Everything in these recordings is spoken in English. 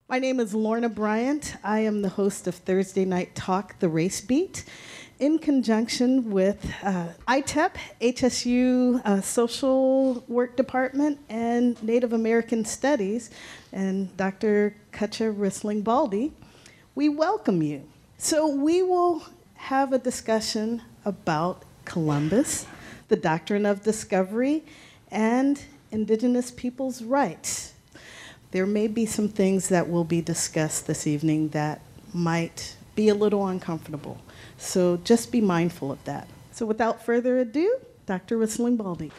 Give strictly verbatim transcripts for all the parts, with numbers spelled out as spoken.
My name is Lorna Bryant. I am the host of Thursday Night Talk, The Race Beat, in conjunction with uh, I T E P, H S U uh, Social Work Department, and Native American Studies, and Doctor Cutcha Rissling Baldy. We welcome you. So we will have a discussion about Columbus, the doctrine of discovery, and Indigenous peoples' rights. There may be some things that will be discussed this evening that might be a little uncomfortable. So just be mindful of that. So without further ado, Doctor Rissling Baldy.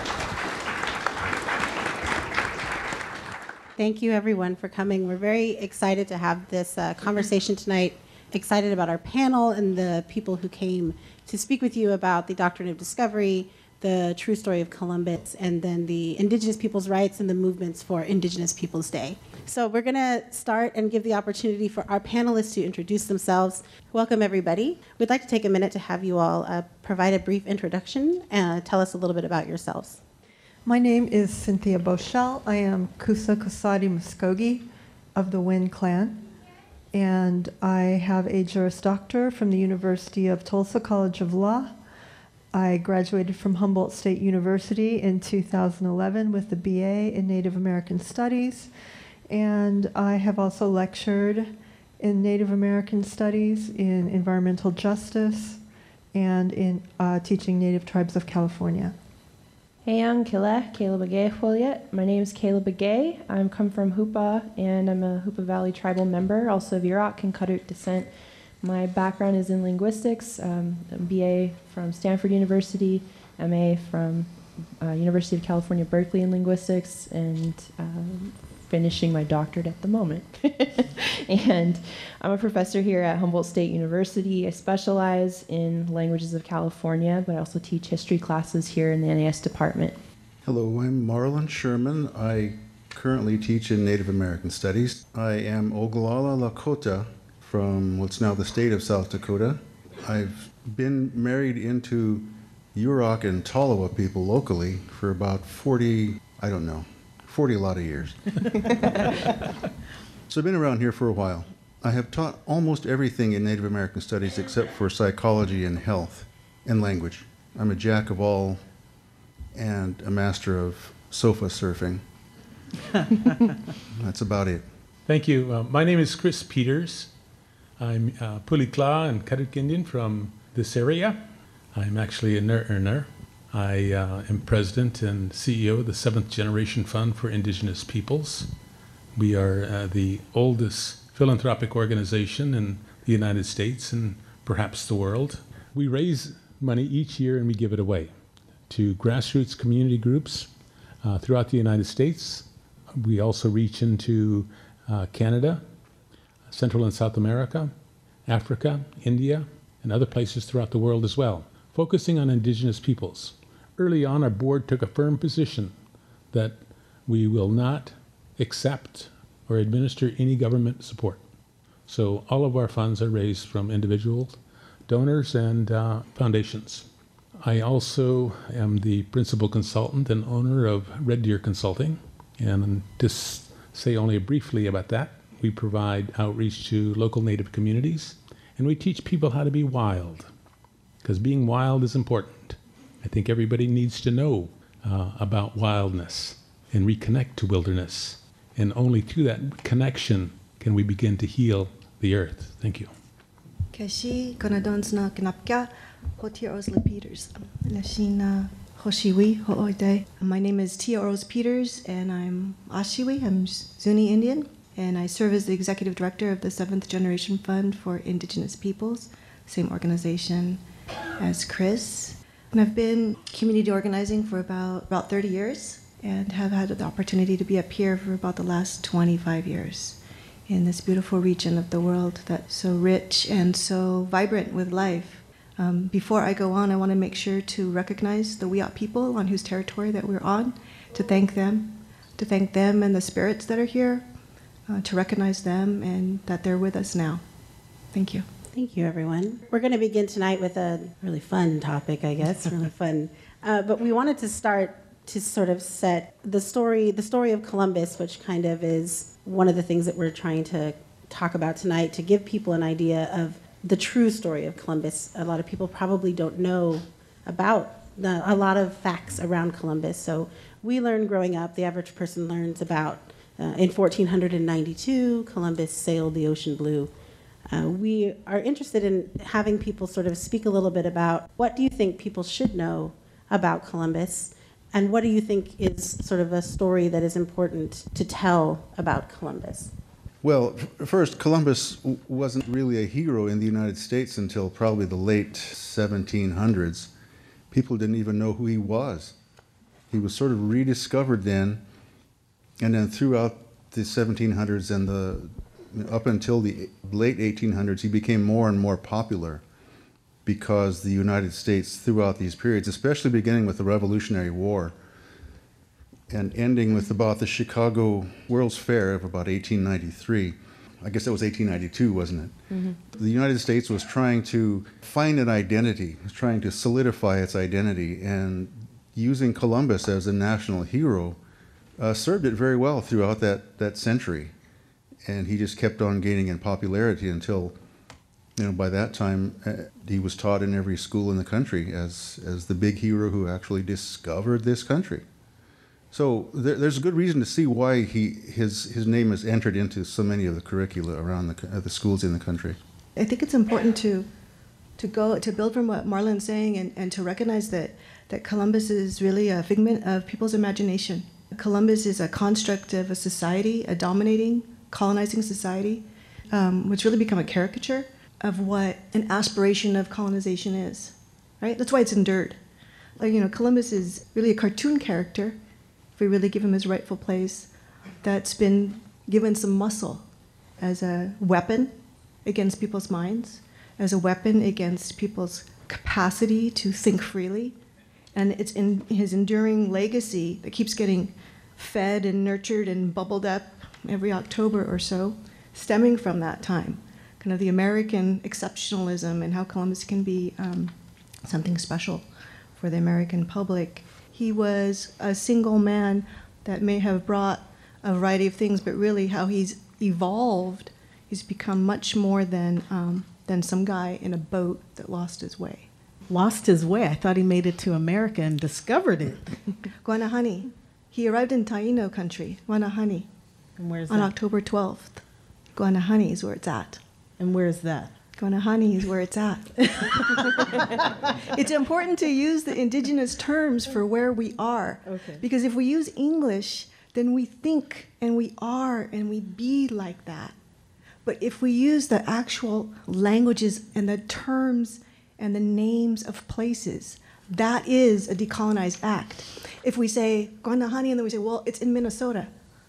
Thank you, everyone, for coming. We're very excited to have this uh, conversation tonight, excited about our panel and the people who came to speak with you about the doctrine of discovery, the true story of Columbus, and then the Indigenous people's rights and the movements for Indigenous Peoples Day. So we're going to start and give the opportunity for our panelists to introduce themselves. Welcome, everybody. We'd like to take a minute to have you all uh, provide a brief introduction and tell us a little bit about yourselves. My name is Cynthia Boschel. I am Kusa Kusadi Muskogee of the Wynn clan, and I have a Juris Doctor from the University of Tulsa College of Law. I graduated from Humboldt State University in two thousand eleven with a B A in Native American Studies, and I have also lectured in Native American Studies, in environmental justice, and in uh, teaching Native tribes of California. Hey, I'm Kile, Kayla Begay Foliet. My name is Kayla Begay. I'm come from Hoopa, and I'm a Hoopa Valley tribal member, also of Yurok and Kaduk descent. My background is in linguistics, um, a B A from Stanford University, M A from uh, University of California, Berkeley in linguistics, and um, finishing my doctorate at the moment. And I'm a professor here at Humboldt State University. I specialize in languages of California, but I also teach history classes here in the N A S department. Hello, I'm Marlon Sherman. I currently teach in Native American Studies. I am Oglala Lakota from what's now the state of South Dakota. I've been married into Yurok and Tolowa people locally for about forty, I don't know, forty a lot of years. So I've been around here for a while. I have taught almost everything in Native American Studies except for psychology and health and language. I'm a jack of all and a master of sofa surfing. That's about it. Thank you. Uh, my name is Chris Peters. I'm uh, Pulikla and Kaduk Indian from this area. I'm actually a Ner-Erner. I uh, am president and C E O of the Seventh Generation Fund for Indigenous Peoples. We are uh, the oldest philanthropic organization in the United States and perhaps the world. We raise money each year and we give it away to grassroots community groups uh, throughout the United States. We also reach into uh, Canada, Central and South America, Africa, India, and other places throughout the world as well, focusing on Indigenous peoples. Early on, our board took a firm position that we will not accept or administer any government support. So all of our funds are raised from individual donors and uh, foundations. I also am the principal consultant and owner of Red Deer Consulting, and to say only briefly about that, we provide outreach to local Native communities, and we teach people how to be wild, because being wild is important. I think everybody needs to know uh, about wildness and reconnect to wilderness, and only through that connection can we begin to heal the earth. Thank you. Kashi Konadonsna Knapka Hotir Osla Peters. Lashina Hoshiwi Hoode. My name is Tia Rose Peters, and I'm Ashiwi. I'm Zuni Indian, and I serve as the executive director of the Seventh Generation Fund for Indigenous Peoples, same organization as Chris. And I've been community organizing for about, about thirty years and have had the opportunity to be up here for about the last twenty-five years in this beautiful region of the world that's so rich and so vibrant with life. Um, before I go on, I want to make sure to recognize the Wiyot people on whose territory that we're on, to thank them, to thank them and the spirits that are here, uh, to recognize them and that they're with us now. Thank you. Thank you, everyone. We're going to begin tonight with a really fun topic, I guess, really fun. Uh, but we wanted to start to sort of set the story, the story of Columbus, which kind of is one of the things that we're trying to talk about tonight, to give people an idea of the true story of Columbus. A lot of people probably don't know about the, a lot of facts around Columbus. So we learned growing up, the average person learns about uh, in fourteen ninety-two, Columbus sailed the ocean blue. Uh, we are interested in having people sort of speak a little bit about what do you think people should know about Columbus, and what do you think is sort of a story that is important to tell about Columbus? Well, f- first, Columbus w- wasn't really a hero in the United States until probably the late seventeen hundreds. People didn't even know who he was. He was sort of rediscovered then, and then throughout the seventeen hundreds and the up until the late eighteen hundreds, he became more and more popular because the United States, throughout these periods, especially beginning with the Revolutionary War and ending with about the Chicago World's Fair of about eighteen ninety-three, I guess that was eighteen ninety-two, wasn't it? Mm-hmm. The United States was trying to find an identity, was trying to solidify its identity, and using Columbus as a national hero uh, served it very well throughout that, that century. And he just kept on gaining in popularity until, you know, by that time, uh, he was taught in every school in the country as, as the big hero who actually discovered this country. So there, there's a good reason to see why he his his name is entered into so many of the curricula around the uh, the schools in the country. I think it's important to to go to build from what Marlon's saying and, and to recognize that that Columbus is really a figment of people's imagination. Columbus is a construct of a society, a dominating, colonizing society, um, which really become a caricature of what an aspiration of colonization is, right? That's why it's endured. Like, you know, Columbus is really a cartoon character, if we really give him his rightful place, that's been given some muscle as a weapon against people's minds, as a weapon against people's capacity to think freely. And it's in his enduring legacy that keeps getting fed and nurtured and bubbled up every October or so, stemming from that time, kind of the American exceptionalism and how Columbus can be um, something special for the American public. He was a single man that may have brought a variety of things, but really how he's evolved, he's become much more than um, than some guy in a boat that lost his way. Lost his way. I thought he made it to America and discovered it. Guanahani. He arrived in Taino country, Guanahani. And where's on that? October twelfth. Guanahani is where it's at. And where's that? Guanahani is where it's at. It's important to use the indigenous terms for where we are. Okay. Because if we use English, then we think and we are and we be like that. But if we use the actual languages and the terms and the names of places, that is a decolonized act. If we say Guanahani and then we say, well, it's in Minnesota.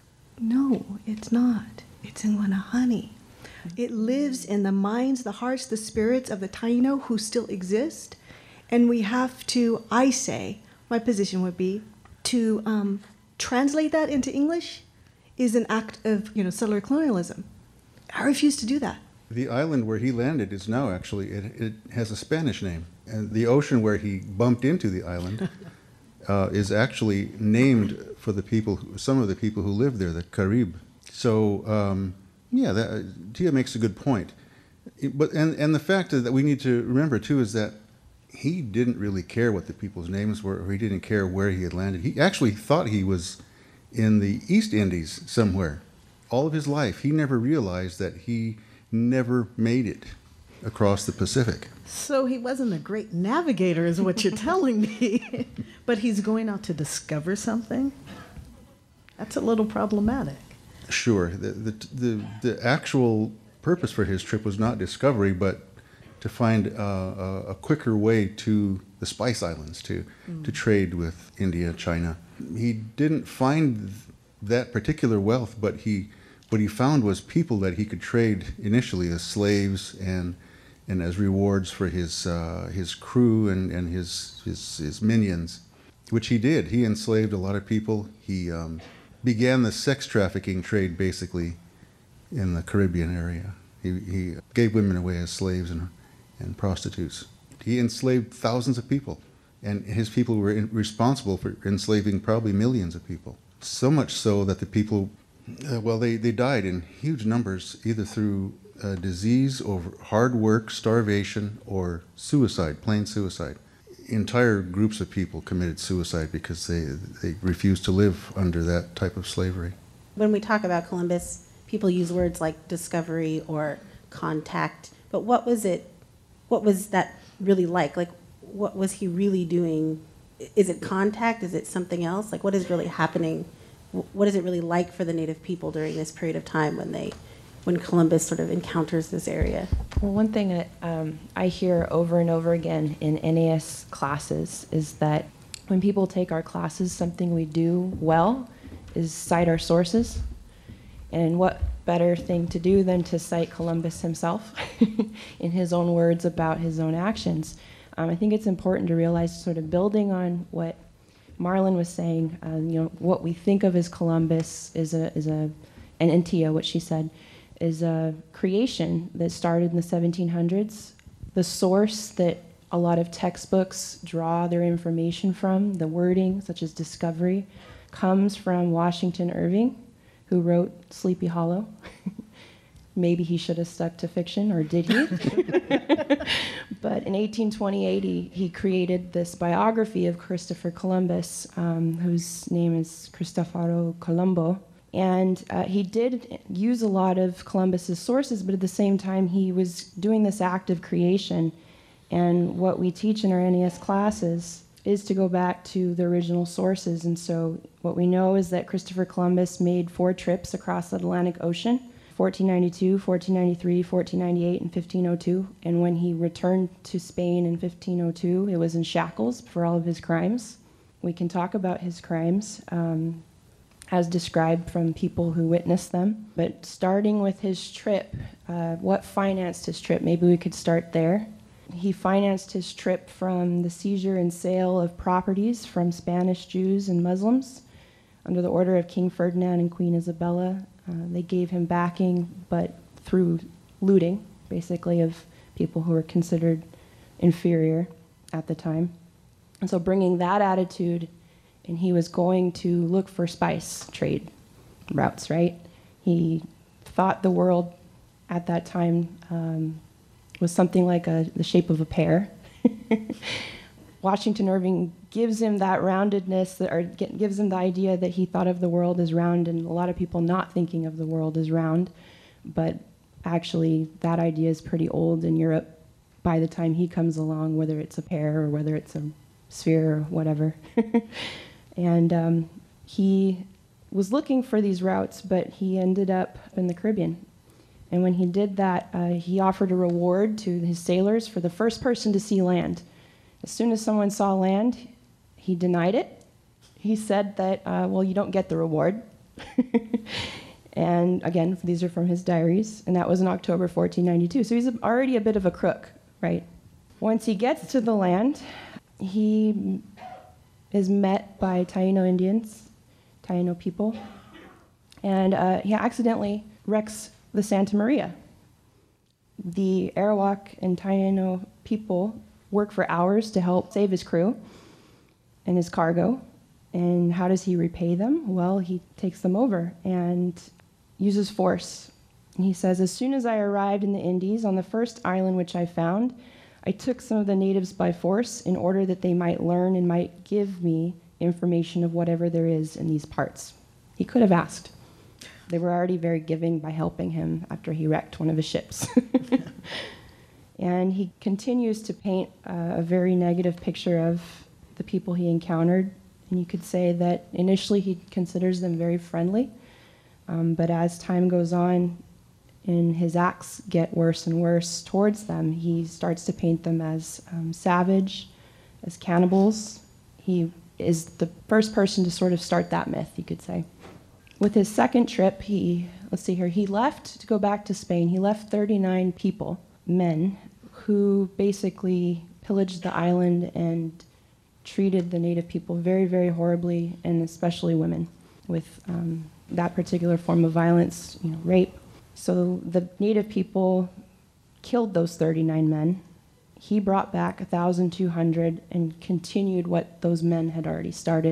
No, it's not. It's in Guanahani. It lives in the minds, the hearts, the spirits of the Taino who still exist. And we have to, I say, my position would be, to um, translate that into English is an act of, you know, settler colonialism. I refuse to do that. The island where he landed is now actually, it, it has a Spanish name. And the ocean where he bumped into the island uh, is actually named for the people, who, some of the people who live there, the Carib. So, um, yeah, that, uh, Tia makes a good point. It, but and, and the fact that we need to remember, too, is that he didn't really care what the people's names were, or he didn't care where he had landed. He actually thought he was in the East Indies somewhere. All of his life, he never realized that he never made it across the Pacific. So he wasn't a great navigator, is what you're telling me. But he's going out to discover something? That's a little problematic. Sure. The, the, the, the actual purpose for his trip was not discovery, but to find uh, a, a quicker way to the Spice Islands, to, mm. to trade with India, China. He didn't find that particular wealth, but he what he found was people that he could trade initially as slaves and and as rewards for his uh, his crew and, and his, his his minions, which he did. He enslaved a lot of people. He um, began the sex trafficking trade basically in the Caribbean area. He, he gave women away as slaves and and prostitutes. He enslaved thousands of people, and his people were in, responsible for enslaving probably millions of people. So much so that the people Uh, well, they, they died in huge numbers, either through uh, disease or hard work, starvation, or suicide, plain suicide. Entire groups of people committed suicide because they, they refused to live under that type of slavery. When we talk about Columbus, people use words like discovery or contact, but what was it, what was that really like? Like, what was he really doing? Is it contact? Is it something else? Like, what is really happening? What is it really like for the Native people during this period of time when they, when Columbus sort of encounters this area? Well, one thing that um, I hear over and over again in N A S classes is that when people take our classes, something we do well is cite our sources. And what better thing to do than to cite Columbus himself in his own words about his own actions. Um, I think it's important to realize, sort of building on what Marlon was saying, uh, you know, what we think of as Columbus is a, is a, and Intia, what she said, is a creation that started in the seventeen hundreds. The source that a lot of textbooks draw their information from, the wording, such as discovery, comes from Washington Irving, who wrote Sleepy Hollow. Maybe he should have stuck to fiction, or did he? But in eighteen twenty-eight, he, he created this biography of Christopher Columbus, um, whose name is Cristoforo Colombo. And uh, he did use a lot of Columbus's sources, but at the same time, he was doing this act of creation. And what we teach in our N A S classes is to go back to the original sources. And so what we know is that Christopher Columbus made four trips across the Atlantic Ocean, fourteen ninety-two, fourteen ninety-three, fourteen ninety-eight, and fifteen oh two. And when he returned to Spain in fifteen oh two, it was in shackles for all of his crimes. We can talk about his crimes um, as described from people who witnessed them. But starting with his trip, uh, what financed his trip? Maybe we could start there. He financed his trip from the seizure and sale of properties from Spanish Jews and Muslims under the order of King Ferdinand and Queen Isabella. Uh, they gave him backing, but through looting, basically, of people who were considered inferior at the time. And so bringing that attitude, and he was going to look for spice trade routes, right? He thought the world at that time um, was something like a, the shape of a pear. Washington Irving gives him that roundedness, that, or get, gives him the idea that he thought of the world as round, and a lot of people not thinking of the world as round. But actually, that idea is pretty old in Europe by the time he comes along, whether it's a pear or whether it's a sphere or whatever. And um, he was looking for these routes, but he ended up in the Caribbean. And when he did that, uh, he offered a reward to his sailors for the first person to see land. As soon as someone saw land, he denied it. He said that, uh, well, you don't get the reward. And again, these are from his diaries, and that was in October fourteen ninety-two. So he's already a bit of a crook, right? Once he gets to the land, he is met by Taino Indians, Taino people, and uh, he accidentally wrecks the Santa Maria. The Arawak and Taino people work for hours to help save his crew and his cargo. And how does he repay them? Well, he takes them over and uses force. And he says, as soon as I arrived in the Indies, on the first island which I found, I took some of the natives by force in order that they might learn and might give me information of whatever there is in these parts. He could have asked. They were already very giving by helping him after he wrecked one of his ships. And he continues to paint uh, a very negative picture of the people he encountered. And you could say that initially he considers them very friendly. Um, but as time goes on and his acts get worse and worse towards them, he starts to paint them as um, savage, as cannibals. He is the first person to sort of start that myth, you could say. With his second trip, he, let's see here, he left to go back to Spain. He left thirty-nine people, men, who basically pillaged the island and treated the native people very, very horribly, and especially women, with um, that particular form of violence, you know, rape. So the native people killed those thirty-nine men. He brought back one thousand two hundred and continued what those men had already started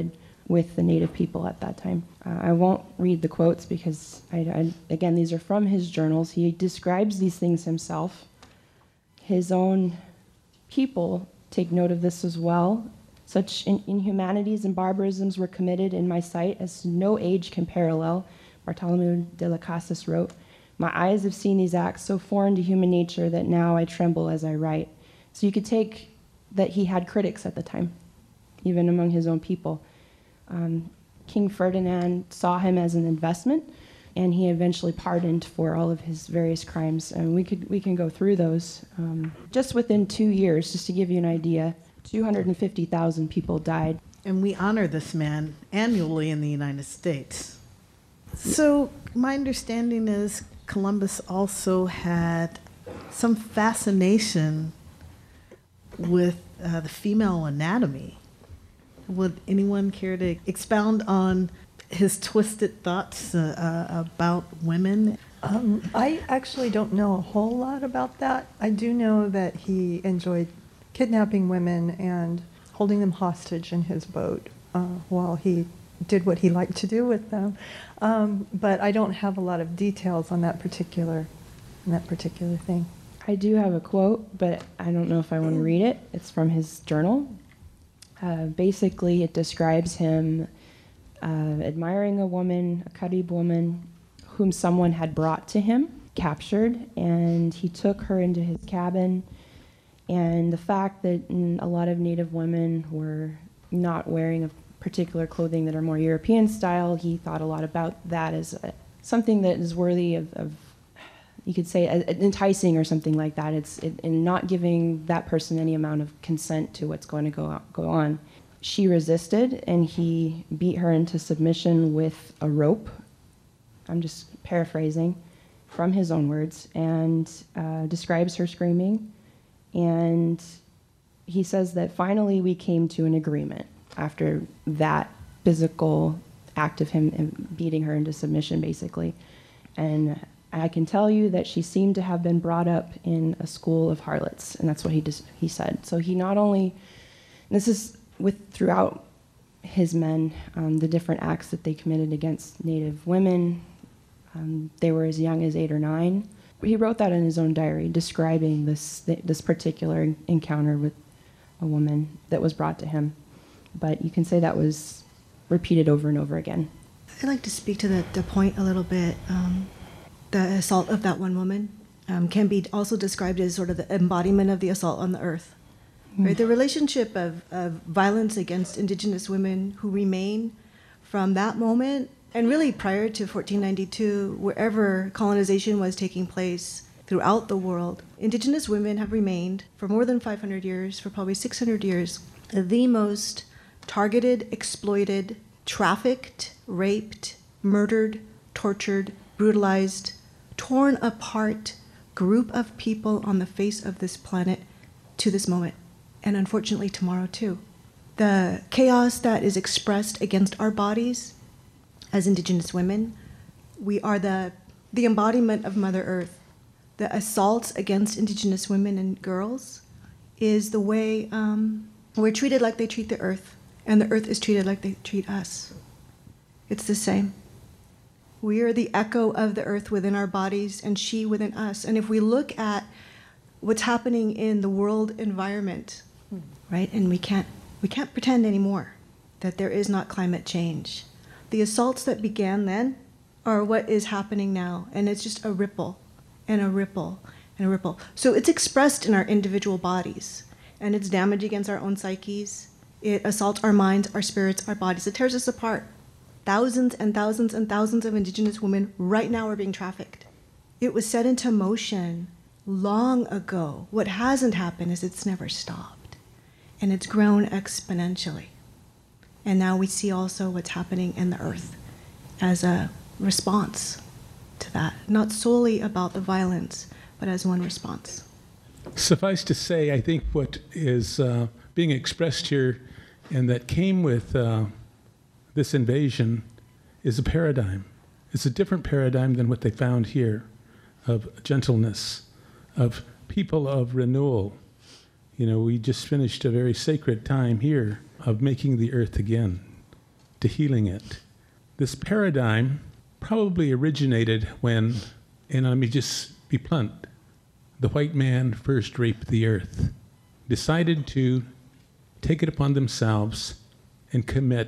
with the Native people at that time. Uh, I won't read the quotes because, I, I, again, these are from his journals. He describes these things himself. His own people take note of this as well. Such in- inhumanities and barbarisms were committed in my sight as no age can parallel, Bartolomeu de las Casas wrote. My eyes have seen these acts so foreign to human nature that now I tremble as I write. So you could take that he had critics at the time, even among his own people. Um, King Ferdinand saw him as an investment, and he eventually pardoned for all of his various crimes. And we could we can go through those. Um, just within two years, just to give you an idea, two hundred fifty thousand people died. And we honor this man annually in the United States. So my understanding is Columbus also had some fascination with uh, the female anatomy. Would anyone care to expound on his twisted thoughts uh, uh, about women? Um, I actually don't know a whole lot about that. I do know that he enjoyed kidnapping women and holding them hostage in his boat uh, while he did what he liked to do with them. Um, but I don't have a lot of details on that particular, on that particular thing. I do have a quote, but I don't know if I want to read it. It's from his journal. Uh, basically, it describes him uh, admiring a woman, a Carib woman, whom someone had brought to him, captured, and he took her into his cabin. And the fact that mm, a lot of Native women were not wearing a particular clothing that are more European style, he thought a lot about that as a, something that is worthy of, of you could say, uh, enticing or something like that. It's it, in not giving that person any amount of consent to what's going to go go on. She resisted, and he beat her into submission with a rope. I'm just paraphrasing from his own words, and uh, describes her screaming. And he says that finally we came to an agreement after that physical act of him beating her into submission, basically. And I can tell you that she seemed to have been brought up in a school of harlots, and that's what he dis- he said. So he not only, this is with throughout his men, um, the different acts that they committed against Native women. Um, they were as young as eight or nine. He wrote that in his own diary, describing this this particular encounter with a woman that was brought to him. But you can say that was repeated over and over again. I'd like to speak to the, the point a little bit. Um, the assault of that one woman um, can be also described as sort of the embodiment of the assault on the earth. Mm. Right? The relationship of, of violence against indigenous women who remain from that moment, and really prior to fourteen ninety-two, wherever colonization was taking place throughout the world, indigenous women have remained for more than five hundred years, for probably six hundred years, the most targeted, exploited, trafficked, raped, murdered, tortured, brutalized, torn apart group of people on the face of this planet to this moment, and unfortunately tomorrow too. The chaos that is expressed against our bodies as indigenous women, we are the, the embodiment of Mother Earth. The assaults against indigenous women and girls is the way um, we're treated like they treat the earth, and the earth is treated like they treat us. It's the same. We are the echo of the earth within our bodies, and she within us. And if we look at what's happening in the world environment, right, and we can't we can't pretend anymore that there is not climate change. The assaults that began then are what is happening now, and it's just a ripple, and a ripple, and a ripple. So it's expressed in our individual bodies, and it's damage against our own psyches. It assaults our minds, our spirits, our bodies. It tears us apart. Thousands and thousands and thousands of indigenous women right now are being trafficked. It was set into motion long ago. What hasn't happened is it's never stopped, and it's grown exponentially. And now we see also what's happening in the earth as a response to that, not solely about the violence, but as one response. Suffice to say, I think what is uh, being expressed here and that came with uh, this invasion is a paradigm. It's a different paradigm than what they found here, of gentleness, of people of renewal. You know, we just finished a very sacred time here of making the earth again, to healing it. This paradigm probably originated when, and let me just be blunt, the white man first raped the earth, decided to take it upon themselves and commit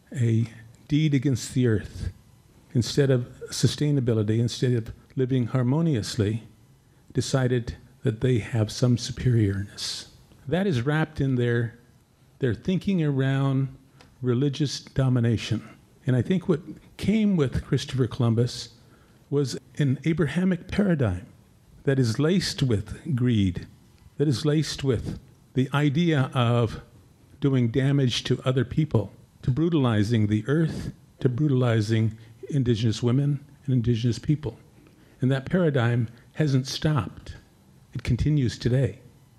a deed against the earth. Instead of sustainability, instead of living harmoniously, decided that they have some superiorness. That is wrapped in their, their thinking around religious domination. And I think what came with Christopher Columbus was an Abrahamic paradigm that is laced with greed, that is laced with the idea of doing damage to other people, to brutalizing the earth, to brutalizing indigenous women and indigenous people. And that paradigm hasn't stopped. It continues today.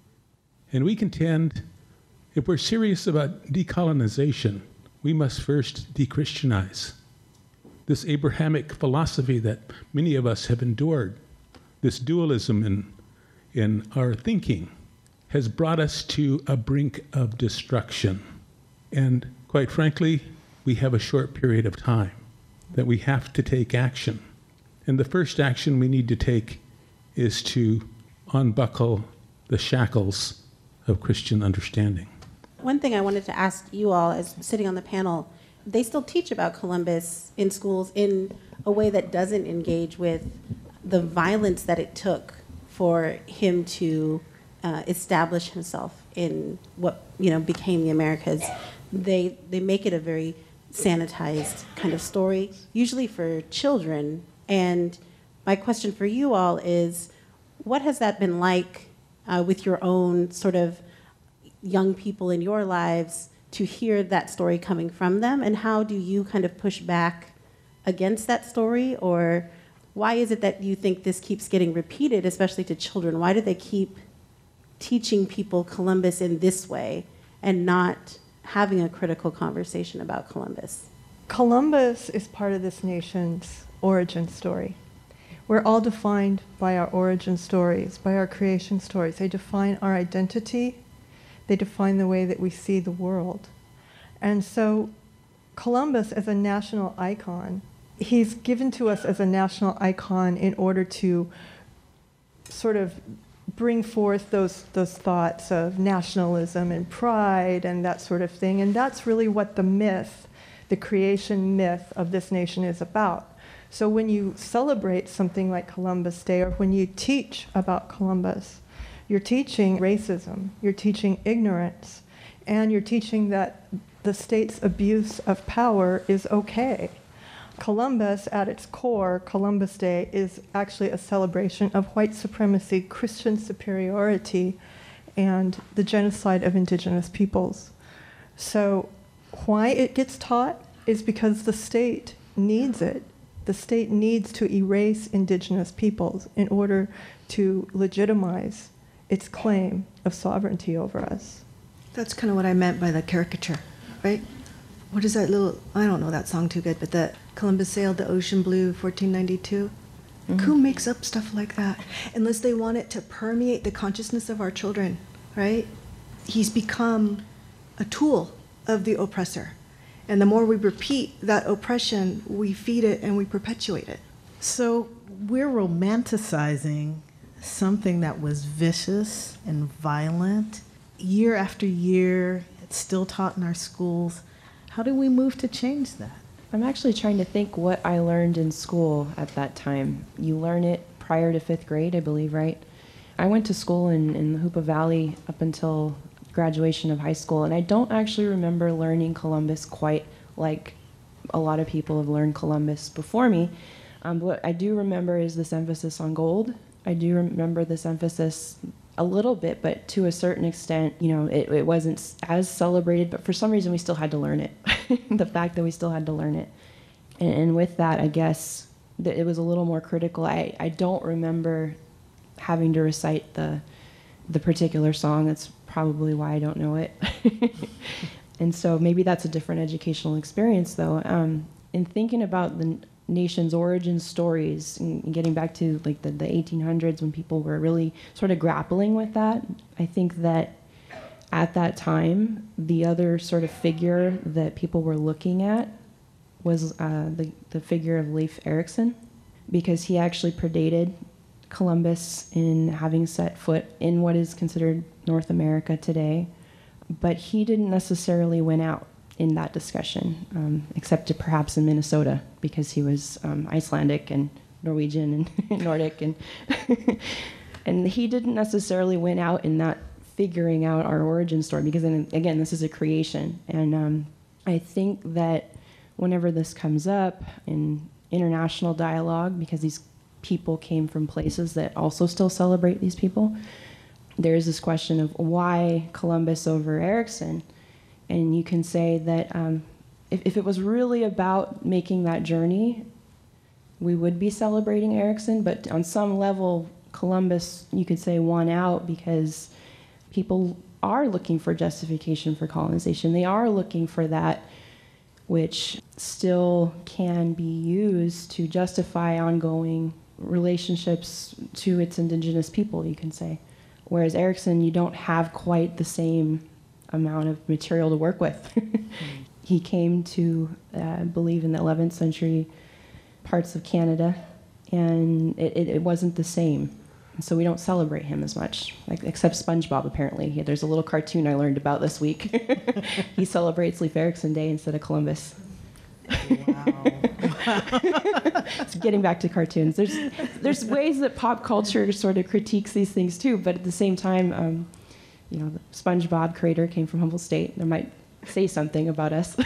And we contend, if we're serious about decolonization, we must first de-Christianize. This Abrahamic philosophy that many of us have endured, this dualism in, in our thinking, has brought us to a brink of destruction. And quite frankly, we have a short period of time that we have to take action. And the first action we need to take is to unbuckle the shackles of Christian understanding. One thing I wanted to ask you all as sitting on the panel, they still teach about Columbus in schools in a way that doesn't engage with the violence that it took for him to uh, establish himself in what, you know, became the Americas. They they make it a very sanitized kind of story, usually for children. And my question for you all is, what has that been like uh, with your own sort of young people in your lives to hear that story coming from them? And how do you kind of push back against that story? Or why is it that you think this keeps getting repeated, especially to children? Why do they keep teaching people Columbus in this way and not having a critical conversation about Columbus? Columbus is part of this nation's origin story. We're all defined by our origin stories, by our creation stories. They define our identity. They define the way that we see the world. And so Columbus, as a national icon, he's given to us as a national icon in order to sort of bring forth those, those thoughts of nationalism and pride and that sort of thing. And that's really what the myth, the creation myth of this nation is about. So when you celebrate something like Columbus Day, or when you teach about Columbus, you're teaching racism, you're teaching ignorance, and you're teaching that the state's abuse of power is okay. Columbus, at its core, Columbus Day, is actually a celebration of white supremacy, Christian superiority, and the genocide of indigenous peoples. So why it gets taught is because the state needs it. The state needs to erase indigenous peoples in order to legitimize its claim of sovereignty over us. That's kind of what I meant by the caricature, right? What is that little, I don't know that song too good, but the Columbus sailed the ocean blue, fourteen ninety-two. Mm-hmm. Who makes up stuff like that? Unless they want it to permeate the consciousness of our children, right? He's become a tool of the oppressor. And the more we repeat that oppression, we feed it and we perpetuate it. So we're romanticizing something that was vicious and violent. Year after year, it's still taught in our schools. How do we move to change that? I'm actually trying to think what I learned in school at that time. You learn it prior to fifth grade, I believe, right? I went to school in, in the Hoopa Valley up until graduation of high school, and I don't actually remember learning Columbus quite like a lot of people have learned Columbus before me. Um, what I do remember is this emphasis on gold. I do remember this emphasis a little bit, but to a certain extent, you know, it, it wasn't as celebrated, but for some reason we still had to learn it. The fact that we still had to learn it. And, and with that, I guess that it was a little more critical. I, I don't remember having to recite the the particular song. That's probably why I don't know it. And so maybe that's a different educational experience, though. Um, in thinking about the nation's origin stories and getting back to like the, the eighteen hundreds when people were really sort of grappling with that, I think that at that time, the other sort of figure that people were looking at was uh, the, the figure of Leif Erikson, because he actually predated Columbus in having set foot in what is considered North America today. But he didn't necessarily win out in that discussion, um, except to perhaps in Minnesota, because he was um, Icelandic and Norwegian and Nordic, and and he didn't necessarily win out in that figuring out our origin story, because then, again, this is a creation. And um, I think that whenever this comes up in international dialogue, because these people came from places that also still celebrate these people, there is this question of why Columbus over Erickson. And you can say that um, if, if it was really about making that journey, we would be celebrating Erickson. But on some level, Columbus, you could say, won out, because people are looking for justification for colonization. They are looking for that which still can be used to justify ongoing relationships to its indigenous people, you can say. Whereas Erickson, you don't have quite the same amount of material to work with. He came to, uh, I believe, in the eleventh century parts of Canada, and it, it, it wasn't the same. And so we don't celebrate him as much, like, except SpongeBob, apparently. Yeah, there's a little cartoon I learned about this week. He celebrates Leif Erikson Day instead of Columbus. Wow. It's getting back to cartoons. There's there's ways that pop culture sort of critiques these things too, but at the same time, um, you know, the SpongeBob creator came from Humboldt State. There might say something about us.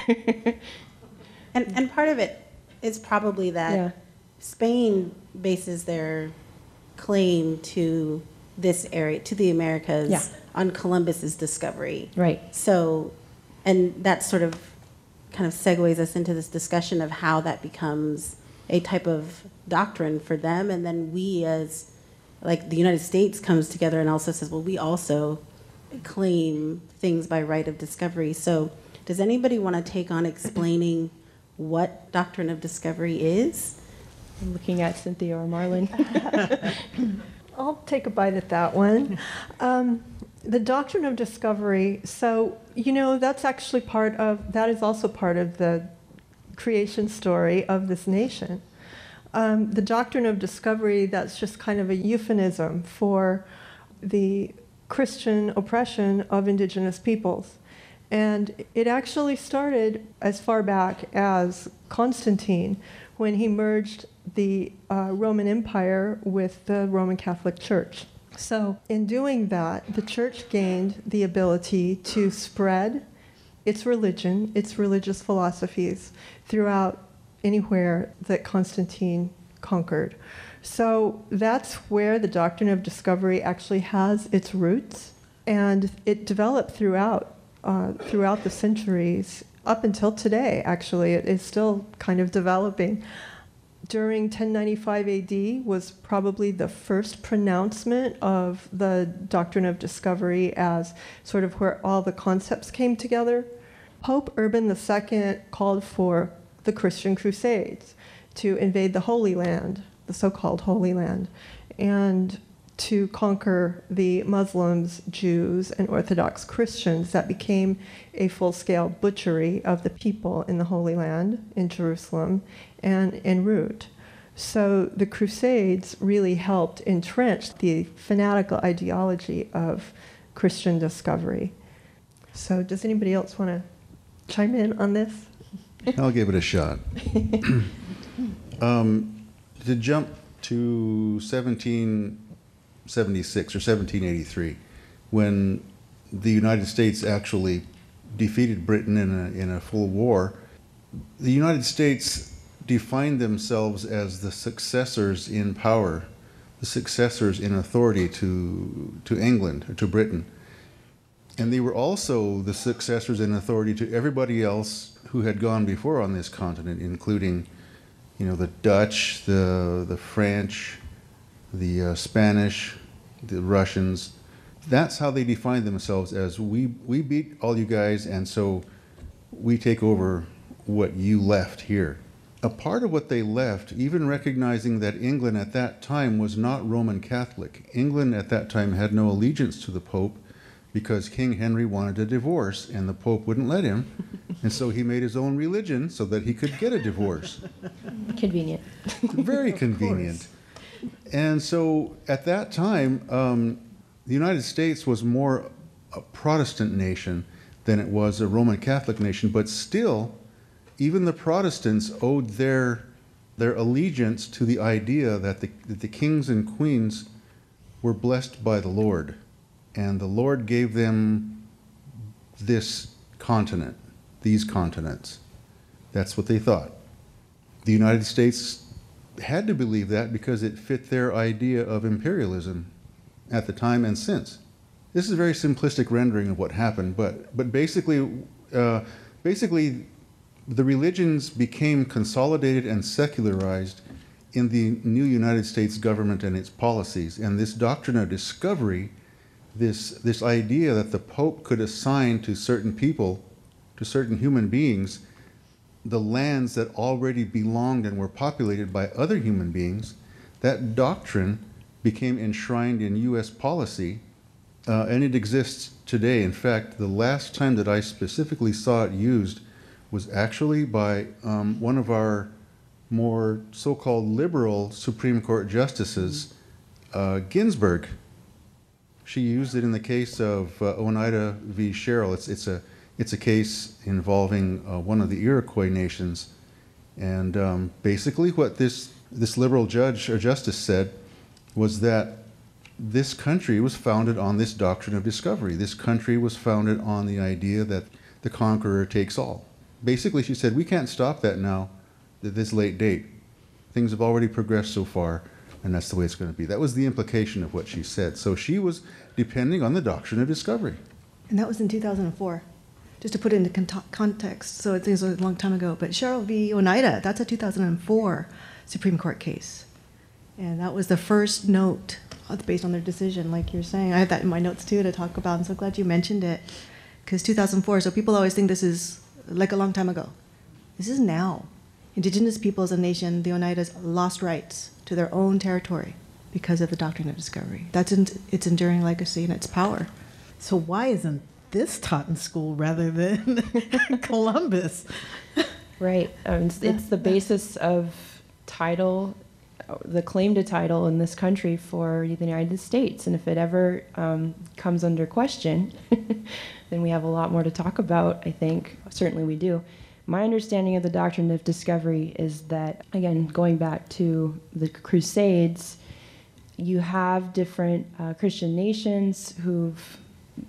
And and part of it is probably that Yeah. Spain bases their claim to this area, to the Americas, Yeah. on Columbus's discovery. Right. So, and that sort of kind of segues us into this discussion of how that becomes a type of doctrine for them, and then we as, like, the United States comes together and also says, well, we also claim things by right of discovery. So does anybody want to take on explaining what doctrine of discovery is? I'm looking at Cynthia or Marlon. I'll take a bite at that one. Um, the doctrine of discovery, so, you know, that's actually part of, that is also part of the creation story of this nation. Um, the doctrine of discovery, that's just kind of a euphemism for the Christian oppression of indigenous peoples. And it actually started as far back as Constantine, when he merged the uh, Roman Empire with the Roman Catholic Church. So in doing that, the church gained the ability to spread its religion, its religious philosophies, throughout anywhere that Constantine conquered. So that's where the doctrine of discovery actually has its roots, and it developed throughout uh, throughout the centuries, up until today, actually. It is still kind of developing. During ten ninety-five A D was probably the first pronouncement of the doctrine of discovery as sort of where all the concepts came together. Pope Urban the Second called for the Christian Crusades to invade the Holy Land, the so-called Holy Land, and to conquer the Muslims, Jews, and Orthodox Christians. That became a full-scale butchery of the people in the Holy Land, in Jerusalem, and en route. So the Crusades really helped entrench the fanatical ideology of Christian discovery. So does anybody else want to chime in on this? I'll give it a shot. um, to jump to seventeen seventy-six or seventeen eighty-three, when the United States actually defeated Britain in a, in a full war, the United States defined themselves as the successors in power, the successors in authority to, to England, or to Britain. And they were also the successors in authority to everybody else who had gone before on this continent, including, you know, the Dutch, the, the French, the uh, Spanish, the Russians. That's how they defined themselves, as we, we beat all you guys, and so we take over what you left here. A part of what they left, even recognizing that England at that time was not Roman Catholic. England at that time had no allegiance to the Pope, because King Henry wanted a divorce and the Pope wouldn't let him. And so he made his own religion so that he could get a divorce. Convenient. Very convenient. And so at that time, um, the United States was more a Protestant nation than it was a Roman Catholic nation, but still, even the Protestants owed their, their allegiance to the idea that the, that the kings and queens were blessed by the Lord, and the Lord gave them this continent, these continents. That's what they thought. The United States had to believe that because it fit their idea of imperialism at the time and since. This is a very simplistic rendering of what happened, but, but basically, uh, basically, the religions became consolidated and secularized in the new United States government and its policies. And this doctrine of discovery, this, this idea that the Pope could assign to certain people, to certain human beings, the lands that already belonged and were populated by other human beings, that doctrine became enshrined in U S policy, uh, and it exists today. In fact, the last time that I specifically saw it used was actually by um, one of our more so-called liberal Supreme Court justices, uh, Ginsburg. She used it in the case of uh, Oneida v. Sherrill. It's, it's, a, it's a case involving uh, one of the Iroquois nations. And um, basically what this, this liberal judge or justice said was that this country was founded on this doctrine of discovery. This country was founded on the idea that the conqueror takes all. Basically, she said, we can't stop that now at this late date. Things have already progressed so far, and that's the way it's going to be. That was the implication of what she said. So she was depending on the doctrine of discovery. And that was in two thousand four, just to put it into con- context. So it was a long time ago. But Sherrill v. Oneida, that's a two thousand four Supreme Court case. And that was the first note based on their decision, like you're saying. I had that in my notes, too, to talk about. I'm so glad you mentioned it. Because two thousand four, so people always think this is like a long time ago. This is now. Indigenous peoples of the nation, the Oneidas, lost rights to their own territory because of the doctrine of discovery. That's in, its enduring legacy and its power. So why isn't this taught in school rather than Columbus? Right. Um, it's, it's the basis of title, the claim to title in this country for the United States. And if it ever um, comes under question, then we have a lot more to talk about, I think. Certainly we do. My understanding of the doctrine of discovery is that, again, going back to the Crusades, you have different uh, Christian nations who've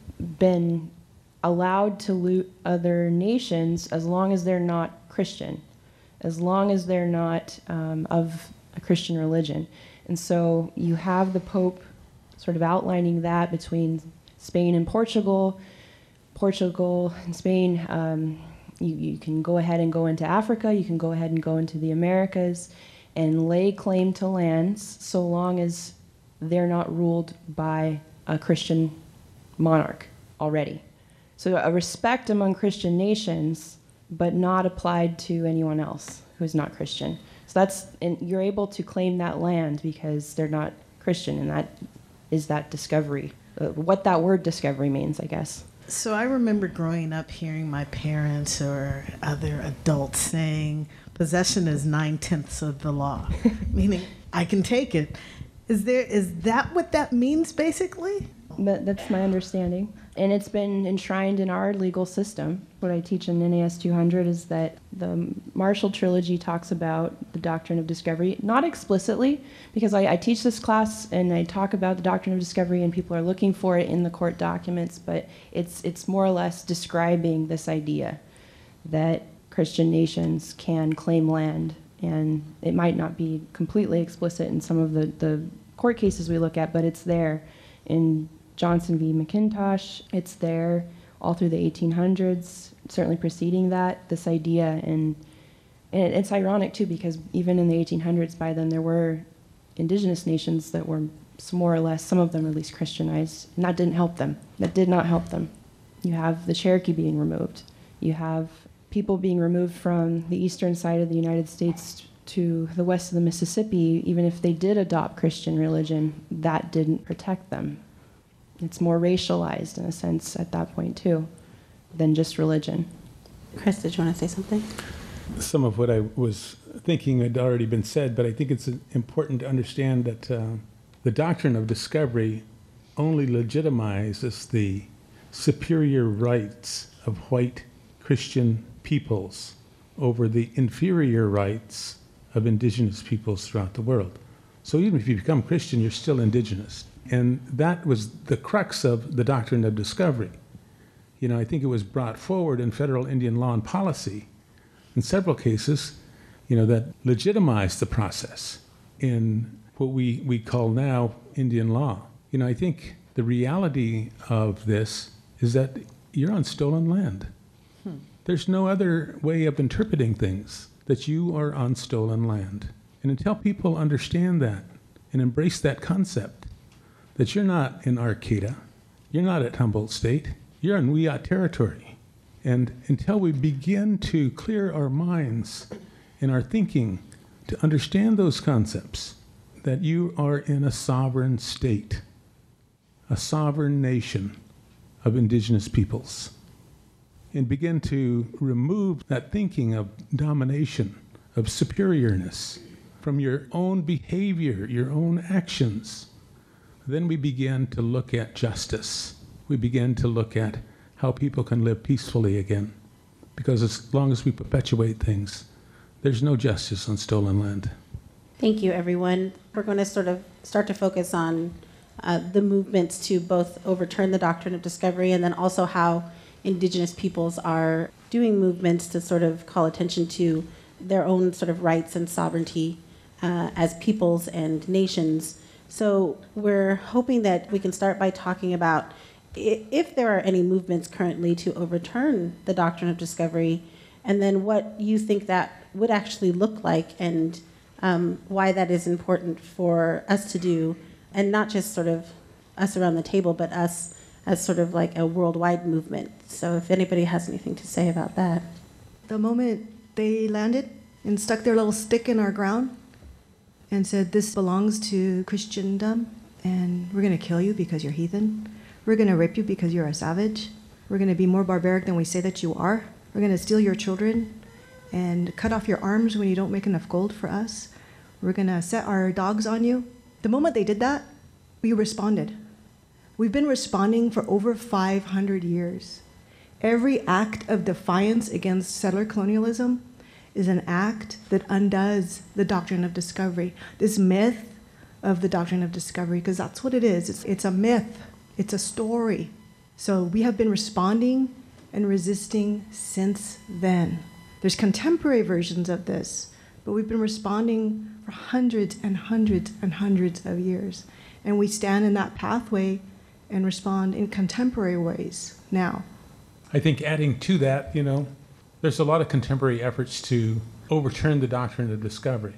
been allowed to loot other nations as long as they're not Christian, as long as they're not um, of a Christian religion. And so you have the Pope sort of outlining that between Spain and Portugal. Portugal and Spain, um, you, you can go ahead and go into Africa, you can go ahead and go into the Americas and lay claim to lands so long as they're not ruled by a Christian monarch already. So a respect among Christian nations, but not applied to anyone else who's not Christian. So that's, and you're able to claim that land because they're not Christian, and that is that discovery, uh, what that word discovery means, I guess. So I remember growing up hearing my parents or other adults saying possession is nine-tenths of the law, meaning I can take it. Is there, is that what that means, basically? But that's my understanding. And it's been enshrined in our legal system. What I teach in N A S two hundred is that the Marshall Trilogy talks about the doctrine of discovery, not explicitly, because I, I teach this class and I talk about the doctrine of discovery and people are looking for it in the court documents, but it's, it's more or less describing this idea that Christian nations can claim land, and it might not be completely explicit in some of the, the court cases we look at, but it's there. In Johnson v. McIntosh, it's there all through the eighteen hundreds, certainly preceding that, this idea. And, and it's ironic, too, because even in the eighteen hundreds, by then, there were indigenous nations that were more or less, some of them at least, Christianized, and that didn't help them. That did not help them. You have the Cherokee being removed. You have people being removed from the eastern side of the United States to the west of the Mississippi. Even if they did adopt Christian religion, that didn't protect them. it's more racialized in a sense at that point too, than just religion. Chris, did you want to say something? Some of what I was thinking had already been said, but I think it's important to understand that uh, the doctrine of discovery only legitimizes the superior rights of white Christian peoples over the inferior rights of indigenous peoples throughout the world. So even if you become Christian, you're still indigenous. And that was the crux of the doctrine of discovery. You know, I think it was brought forward in federal Indian law and policy in several cases, you know, that legitimized the process in what we, we call now Indian law. You know, I think the reality of this is that you're on stolen land. Hmm. There's no other way of interpreting things, that you are on stolen land. And until people understand that and embrace that concept, that you're not in Arcata, you're not at Humboldt State, you're in Wiyot territory. And until we begin to clear our minds and our thinking to understand those concepts, that you are in a sovereign state, a sovereign nation of indigenous peoples, and begin to remove that thinking of domination, of superiorness from your own behavior, your own actions, then we begin to look at justice. We begin to look at how people can live peacefully again. Because as long as we perpetuate things, there's no justice on stolen land. Thank you, everyone. We're going to sort of start to focus on uh, the movements to both overturn the doctrine of discovery and then also how indigenous peoples are doing movements to sort of call attention to their own sort of rights and sovereignty uh, as peoples and nations. So we're hoping that we can start by talking about if there are any movements currently to overturn the doctrine of discovery, and then what you think that would actually look like, and um, why that is important for us to do, and not just sort of us around the table, but us as sort of like a worldwide movement. So if anybody has anything to say about that. The moment they landed and stuck their little stick in our ground and said, this belongs to Christendom, and we're going to kill you because you're heathen. We're going to rape you because you're a savage. We're going to be more barbaric than we say that you are. We're going to steal your children and cut off your arms when you don't make enough gold for us. We're going to set our dogs on you. The moment they did that, we responded. We've been responding for over five hundred years. Every act of defiance against settler colonialism is an act that undoes the doctrine of discovery, this myth of the doctrine of discovery, because that's what it is. It's, it's a myth. It's a story. So we have been responding and resisting since then. There's contemporary versions of this, but we've been responding for hundreds and hundreds and hundreds of years. And we stand in that pathway and respond in contemporary ways now. I think adding to that, you know, there's a lot of contemporary efforts to overturn the doctrine of discovery.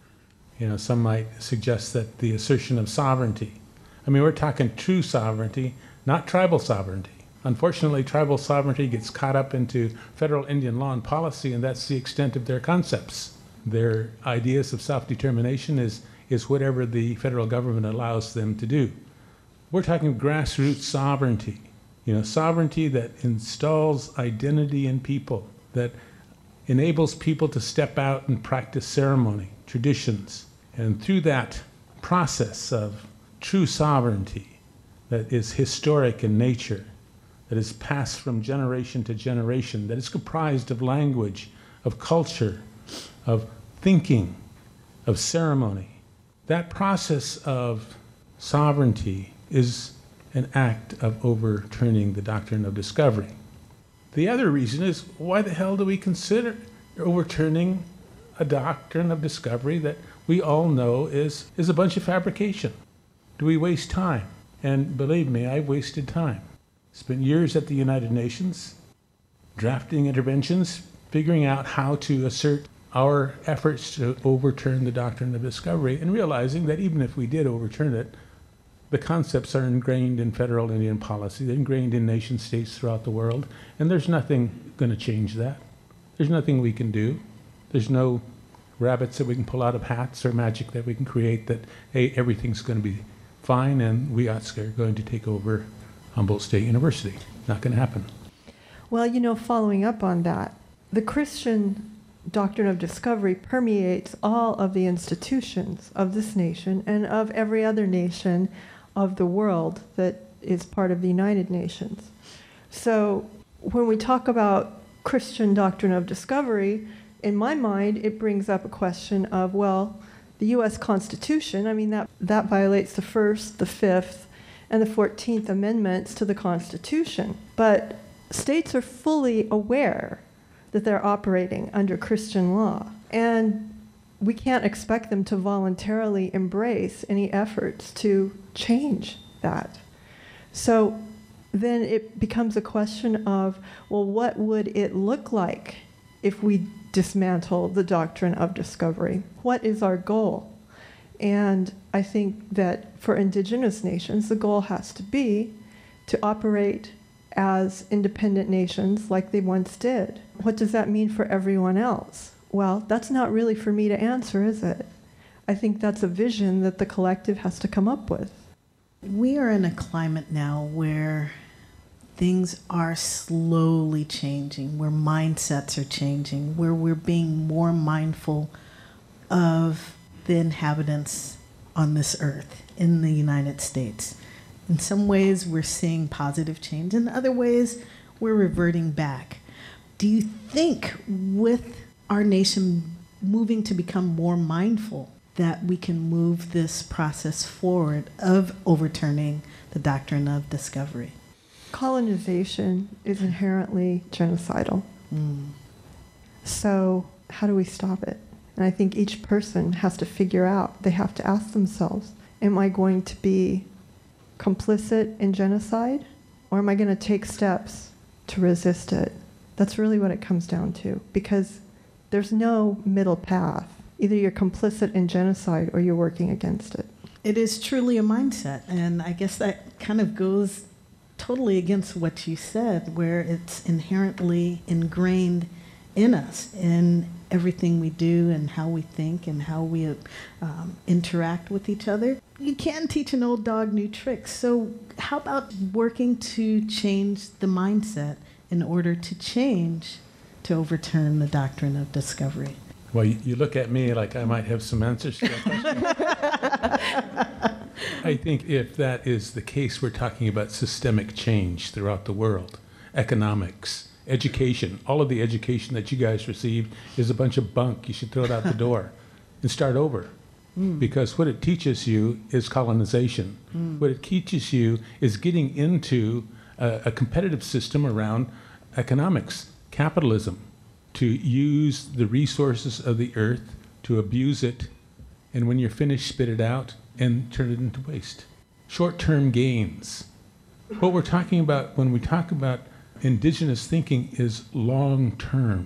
You know, some might suggest that the assertion of sovereignty, I mean, we're talking true sovereignty, not tribal sovereignty. Unfortunately, tribal sovereignty gets caught up into federal Indian law and policy, and that's the extent of their concepts. Their ideas of self-determination is, is whatever the federal government allows them to do. We're talking grassroots sovereignty, you know, sovereignty that installs identity in people, that enables people to step out and practice ceremony, traditions. And through that process of true sovereignty that is historic in nature, that is passed from generation to generation, that is comprised of language, of culture, of thinking, of ceremony. That process of sovereignty is an act of overturning the doctrine of discovery. The other reason is, why the hell do we consider overturning a doctrine of discovery that we all know is, is a bunch of fabrication? Do we waste time? And believe me, I've wasted time. Spent years at the United Nations, drafting interventions, figuring out how to assert our efforts to overturn the doctrine of discovery, and realizing that even if we did overturn it, the concepts are ingrained in federal Indian policy, they're ingrained in nation states throughout the world, and there's nothing going to change that. There's nothing we can do. There's no rabbits that we can pull out of hats or magic that we can create that, hey, everything's going to be fine, and we are going to take over Humboldt State University. Not going to happen. Well, you know, following up on that, the Christian doctrine of discovery permeates all of the institutions of this nation and of every other nation of the world that is part of the United Nations. So when we talk about Christian doctrine of discovery, in my mind, it brings up a question of, well, the U S Constitution, I mean, that, that violates the First, the Fifth, and the fourteenth Amendments to the Constitution. But states are fully aware that they're operating under Christian law. And we can't expect them to voluntarily embrace any efforts to change that. So then it becomes a question of, well, what would it look like if we dismantle the doctrine of discovery? What is our goal? And I think that for indigenous nations, the goal has to be to operate as independent nations like they once did. What does that mean for everyone else? Well, that's not really for me to answer, is it? I think that's a vision that the collective has to come up with. We are in a climate now where things are slowly changing, where mindsets are changing, where we're being more mindful of the inhabitants on this earth in the United States. In some ways, we're seeing positive change. In other ways, we're reverting back. Do you think with our nation moving to become more mindful that we can move this process forward of overturning the doctrine of discovery? Colonization is inherently genocidal. Mm. So how do we stop it? And I think each person has to figure out, they have to ask themselves, am I going to be complicit in genocide, or am I going to take steps to resist it? That's really what it comes down to, because there's no middle path. Either you're complicit in genocide or you're working against it. It is truly a mindset, and I guess that kind of goes totally against what you said, where it's inherently ingrained in us, in everything we do and how we think and how we um, interact with each other. You can teach an old dog new tricks. So how about working to change the mindset in order to change, to overturn the doctrine of discovery? Well, you, you look at me like I might have some answers to that question. I think if that is the case, we're talking about systemic change throughout the world. Economics, education, all of the education that you guys received is a bunch of bunk. You should throw it out the door and start over. Mm. Because what it teaches you is colonization. Mm. What it teaches you is getting into a, a competitive system around economics, capitalism, to use the resources of the earth, to abuse it, and when you're finished, spit it out and turn it into waste. Short-term gains. What we're talking about when we talk about indigenous thinking is long-term.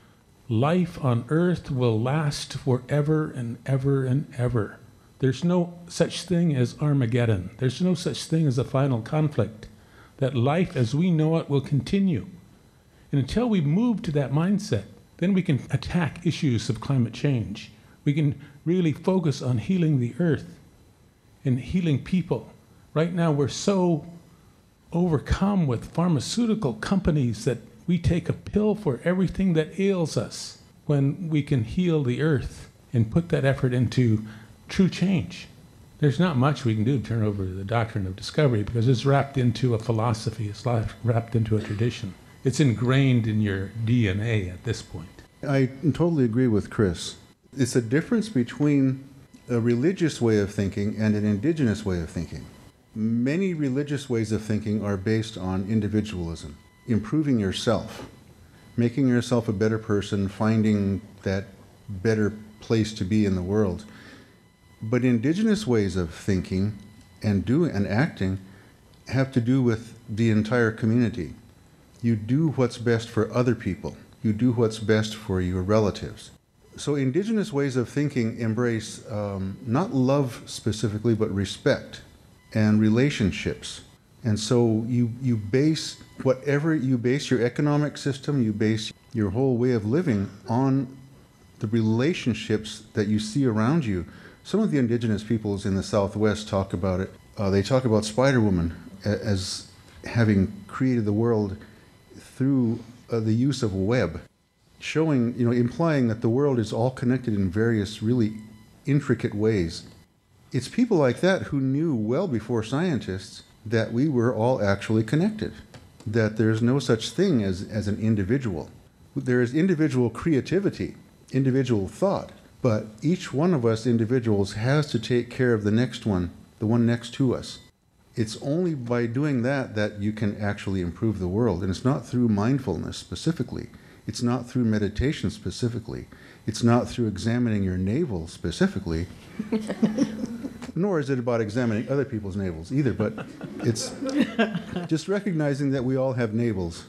Life on earth will last forever and ever and ever. There's no such thing as Armageddon. There's no such thing as a final conflict. That life as we know it will continue. And until we move to that mindset, then we can attack issues of climate change. We can really focus on healing the earth and healing people. Right now we're so overcome with pharmaceutical companies that we take a pill for everything that ails us, when we can heal the earth and put that effort into true change. There's not much we can do to turn over the doctrine of discovery because it's wrapped into a philosophy, it's wrapped into a tradition. It's ingrained in your D N A at this point. I totally agree with Chris. It's a difference between a religious way of thinking and an indigenous way of thinking. Many religious ways of thinking are based on individualism, improving yourself, making yourself a better person, finding that better place to be in the world. But indigenous ways of thinking and doing and acting have to do with the entire community. You do what's best for other people. You do what's best for your relatives. So indigenous ways of thinking embrace um, not love specifically, but respect and relationships. And so you, you base whatever you base your economic system, you base your whole way of living on the relationships that you see around you. Some of the indigenous peoples in the Southwest talk about it. Uh, they talk about Spider-Woman a- as having created the world through uh, the use of a web, showing, you know, implying that the world is all connected in various really intricate ways. It's people like that who knew well before scientists that we were all actually connected, that there's no such thing as, as an individual. There is individual creativity, individual thought, but each one of us individuals has to take care of the next one, the one next to us. It's only by doing that that you can actually improve the world. And it's not through mindfulness specifically. It's not through meditation specifically. It's not through examining your navel specifically. Nor is it about examining other people's navels either, but it's just recognizing that we all have navels.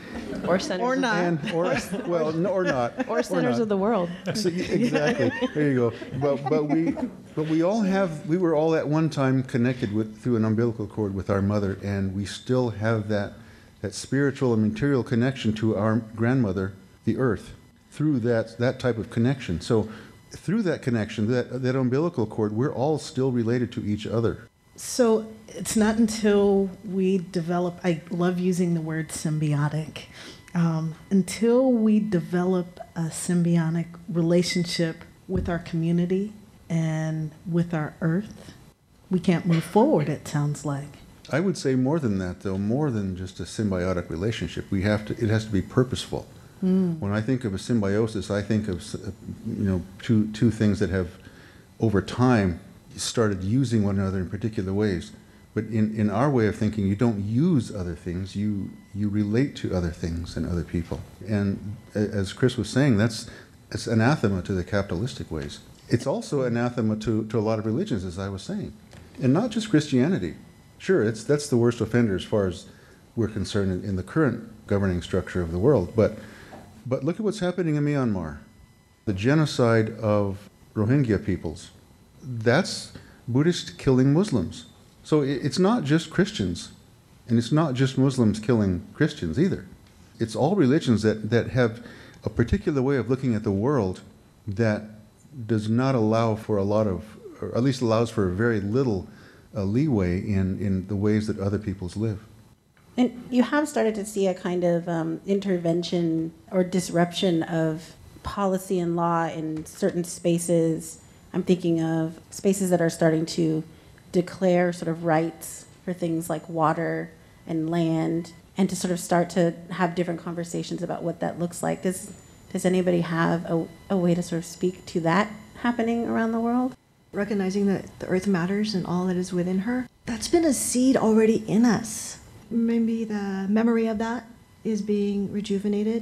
Or centers Or of- not. And, or, well, no, or not. Or centers not. of the world. So, exactly. There you go. But but we but we all have we were all at one time connected with through an umbilical cord with our mother, and we still have that that spiritual and material connection to our grandmother, the earth, through that that type of connection. So through that connection, that that umbilical cord, we're all still related to each other. So it's not until we develop, I love using the word symbiotic, um, until we develop a symbiotic relationship with our community and with our earth, we can't move forward, it sounds like. I would say more than that, though, more than just a symbiotic relationship. We have to. It has to be purposeful. Mm. When I think of a symbiosis, I think of you know two two things that have, over time, started using one another in particular ways. But in, in our way of thinking, you don't use other things. You you relate to other things and other people. And as Chris was saying, that's it's anathema to the capitalistic ways. It's also anathema to, to a lot of religions, as I was saying, and not just Christianity. Sure, it's that's the worst offender as far as we're concerned in, in the current governing structure of the world. But but look at what's happening in Myanmar, the genocide of Rohingya peoples. That's Buddhists killing Muslims. So it, it's not just Christians, and it's not just Muslims killing Christians either. It's all religions that, that have a particular way of looking at the world that does not allow for a lot of, or at least allows for very little uh, leeway in, in the ways that other peoples live. And you have started to see a kind of um, intervention or disruption of policy and law in certain spaces. I'm thinking of spaces that are starting to declare sort of rights for things like water and land, and to sort of start to have different conversations about what that looks like. Does does anybody have a, a way to sort of speak to that happening around the world? Recognizing that the earth matters and all that is within her, that's been a seed already in us. Maybe the memory of that is being rejuvenated.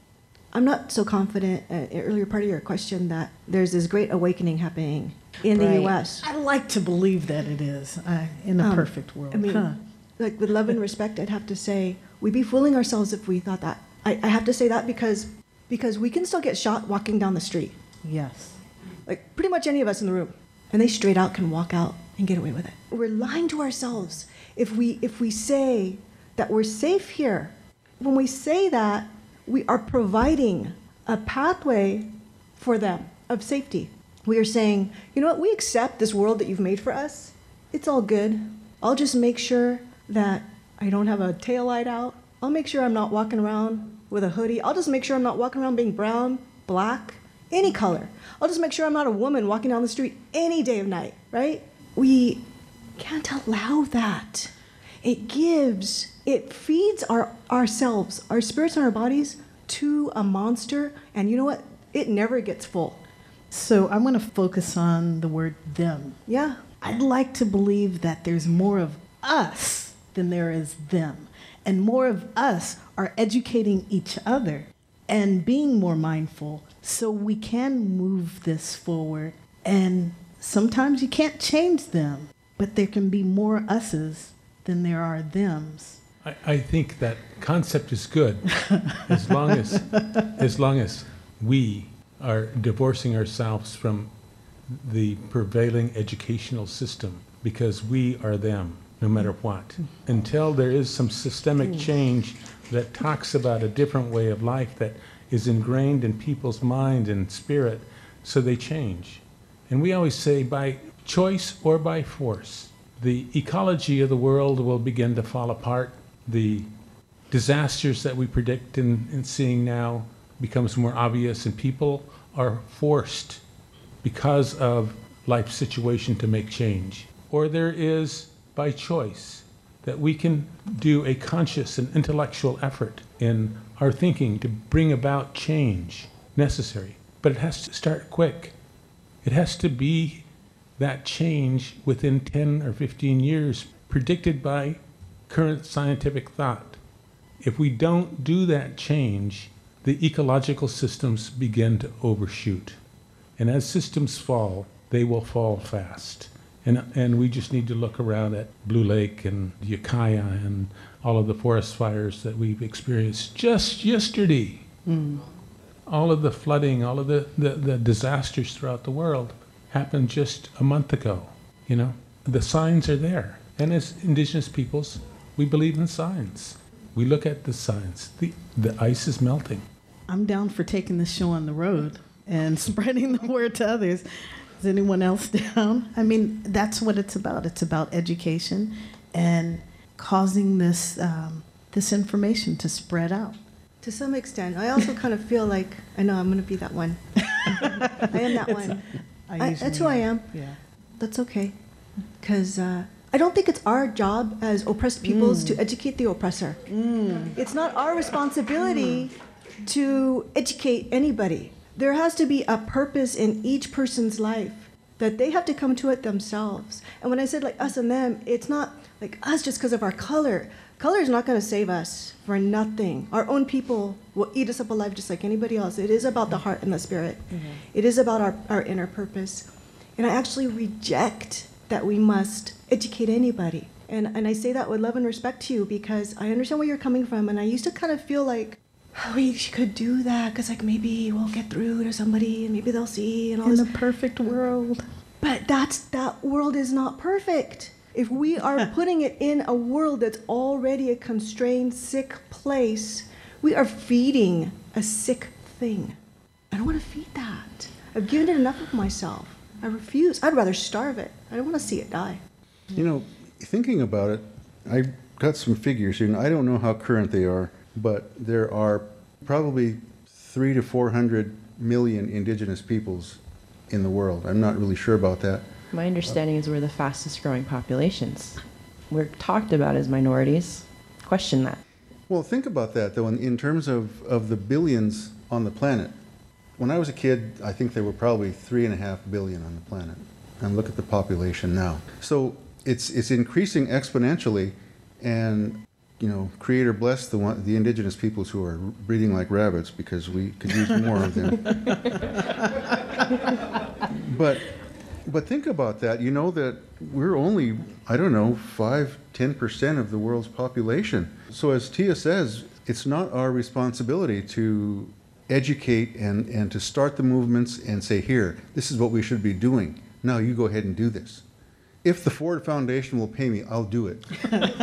I'm not so confident, uh, earlier part of your question, that there's this great awakening happening in the Right. U S. I like to believe that it is, uh, in a Um, perfect world. I mean, Huh. like with love and respect, I'd have to say we'd be fooling ourselves if we thought that. I, I have to say that because because we can still get shot walking down the street. Yes. Like pretty much any of us in the room, and they straight out can walk out and get away with it. We're lying to ourselves if we if we say that we're safe here. When we say that, we are providing a pathway for them of safety. We are saying, you know what, we accept this world that you've made for us. It's all good. I'll just make sure that I don't have a tail light out. I'll make sure I'm not walking around with a hoodie. I'll just make sure I'm not walking around being brown, black, any color. I'll just make sure I'm not a woman walking down the street any day of night, right? We can't allow that. It gives, it feeds our ourselves, our spirits and our bodies to a monster, and you know what? It never gets full. So I'm going to focus on the word them. Yeah. I'd like to believe that there's more of us than there is them. And more of us are educating each other and being more mindful so we can move this forward. And sometimes you can't change them, but there can be more us's than there are thems. I, I think that concept is good as long as as long as we are divorcing ourselves from the prevailing educational system, because we are them no matter what. Until there is some systemic change that talks about a different way of life that is ingrained in people's mind and spirit, so they change. And we always say by choice or by force, the ecology of the world will begin to fall apart. The disasters that we predict and, and seeing now becomes more obvious, and people are forced because of life situation to make change. Or there is by choice that we can do a conscious and intellectual effort in our thinking to bring about change necessary. But it has to start quick. It has to be that change within ten or fifteen years predicted by current scientific thought. If we don't do that change, the ecological systems begin to overshoot. And as systems fall, they will fall fast. And, and we just need to look around at Blue Lake and Ukiah and all of the forest fires that we've experienced just yesterday. Mm. All of the flooding, all of the, the, the disasters throughout the world happened just a month ago. You know, the signs are there. And as indigenous peoples, we believe in signs. We look at the signs. The, the ice is melting. I'm down for taking this show on the road and spreading the word to others. Is anyone else down? I mean, that's what it's about. It's about education and causing this um, this information to spread out. To some extent. I also kind of feel like, I know I'm going to be that one. I am that one. I I, that's who I am. Yeah. That's okay. Because uh, I don't think it's our job as oppressed peoples mm. to educate the oppressor. Mm. It's not our responsibility mm. to educate anybody. There has to be a purpose in each person's life that they have to come to it themselves. And when I said like us and them, it's not like us just because of our color. Color is not going to save us for nothing. Our own people will eat us up alive just like anybody else. It is about the heart and the spirit. Mm-hmm. It is about our, our inner purpose. And I actually reject that we must educate anybody. And, and I say that with love and respect to you because I understand where you're coming from. And I used to kind of feel like, oh, we could do that because like maybe we'll get through to somebody and maybe they'll see and all in this. the perfect world. But that's that world is not perfect. If we are putting it in a world that's already a constrained, sick place, we are feeding a sick thing. I don't want to feed that. I've given it enough of myself. I refuse. I'd rather starve it. I don't want to see it die. You know, thinking about it, I got some figures here, and I don't know how current they are, but there are probably three to four hundred million indigenous peoples in the world. I'm not really sure about that. My understanding is we're the fastest growing populations. We're talked about as minorities. Question that. Well, think about that, though, in, in terms of, of the billions on the planet. When I was a kid, I think there were probably three and a half billion on the planet. And look at the population now. So it's it's increasing exponentially, and you know, Creator bless the one, the indigenous peoples who are breeding like rabbits because we could use more of them. But but think about that. You know that we're only, I don't know, five, ten percent of the world's population. So as Tia says, it's not our responsibility to educate and, and to start the movements and say, here, this is what we should be doing. Now you go ahead and do this. If the Ford Foundation will pay me, I'll do it.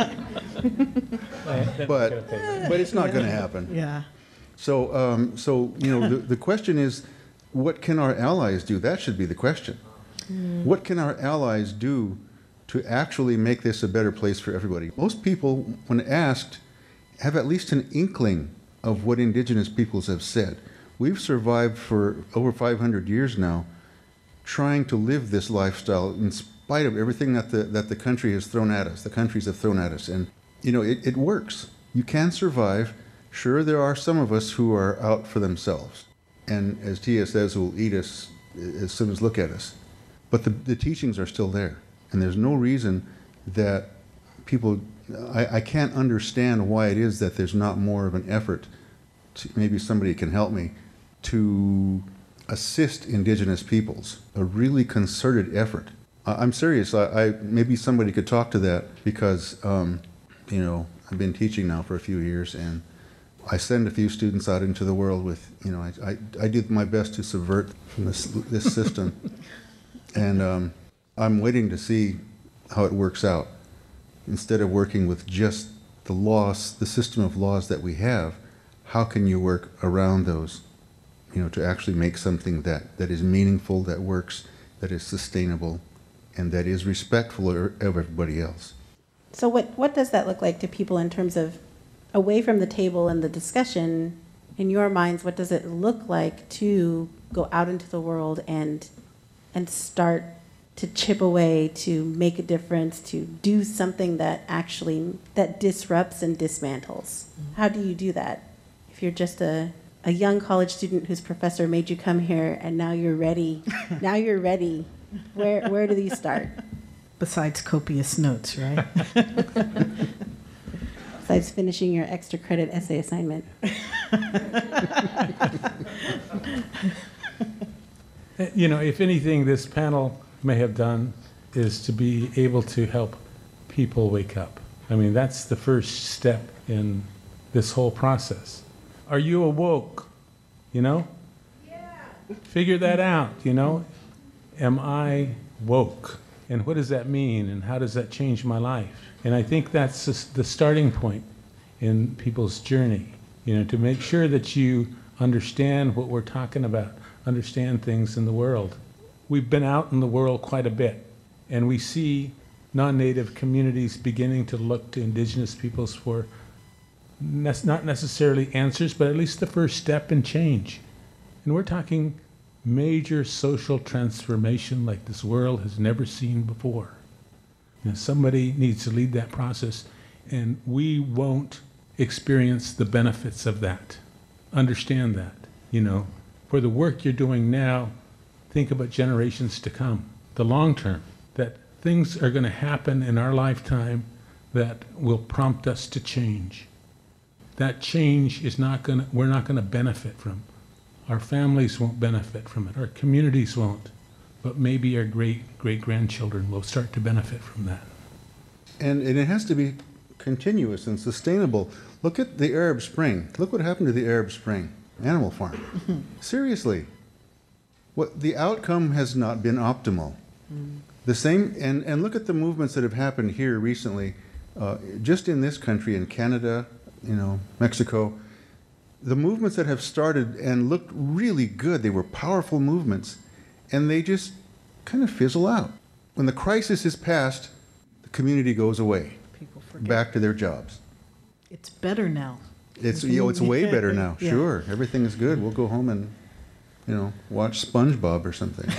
but but it's not going to happen. Yeah. So um, so you know the, the question is, what can our allies do? That should be the question. Mm. What can our allies do to actually make this a better place for everybody? Most people, when asked, have at least an inkling of what indigenous peoples have said. We've survived for over five hundred years now, trying to live this lifestyle in spite of everything that the that the country has thrown at us, the countries have thrown at us. And, you know, it, it works. You can survive. Sure, there are some of us who are out for themselves. And as Tia says, who will eat us as soon as look at us. But the, the teachings are still there. And there's no reason that people, I, I can't understand why it is that there's not more of an effort, to, maybe somebody can help me, to assist indigenous peoples, a really concerted effort. I'm serious. I, I maybe somebody could talk to that because um, you know, I've been teaching now for a few years, and I send a few students out into the world with, you know, I I, I do my best to subvert this this system, and um, I'm waiting to see how it works out. Instead of working with just the laws, the system of laws that we have, how can you work around those? You know, to actually make something that, that is meaningful, that works, that is sustainable, and that is respectful of everybody else. So what, what does that look like to people in terms of away from the table and the discussion, in your minds, what does it look like to go out into the world and and start to chip away, to make a difference, to do something that actually, that disrupts and dismantles? How do you do that? If you're just a, a young college student whose professor made you come here and now you're ready, now you're ready, where, where do you start? Besides copious notes, right? Besides finishing your extra credit essay assignment. You know, if anything, this panel may have done is to be able to help people wake up. I mean, that's the first step in this whole process. Are you awoke? You know? Yeah. Figure that out, you know? Am I woke? And what does that mean? And how does that change my life? And I think that's the starting point in people's journey, you know, to make sure that you understand what we're talking about, understand things in the world. We've been out in the world quite a bit, and we see non-native communities beginning to look to indigenous peoples for ne- not necessarily answers, but at least the first step in change. And we're talking major social transformation like this world has never seen before. You know, somebody needs to lead that process, and we won't experience the benefits of that. Understand that, you know. For the work you're doing now, think about generations to come, the long term, that things are going to happen in our lifetime that will prompt us to change. That change is not going to, we're not going to benefit from. Our families won't benefit from it. Our communities won't. But maybe our great, great grandchildren will start to benefit from that. And, and it has to be continuous and sustainable. Look at the Arab Spring. Look what happened to the Arab Spring. Animal farm. Seriously. What the outcome has not been optimal. Mm. The same, and, and look at the movements that have happened here recently, uh, just in this country, in Canada, you know, Mexico. The movements that have started and looked really good, they were powerful movements, and they just kind of fizzle out. When the crisis is past, the community goes away, People forget. back to their jobs. It's better now. It's, you know, it's way better now. Yeah. Sure, everything is good. We'll go home and, you know, watch SpongeBob or something.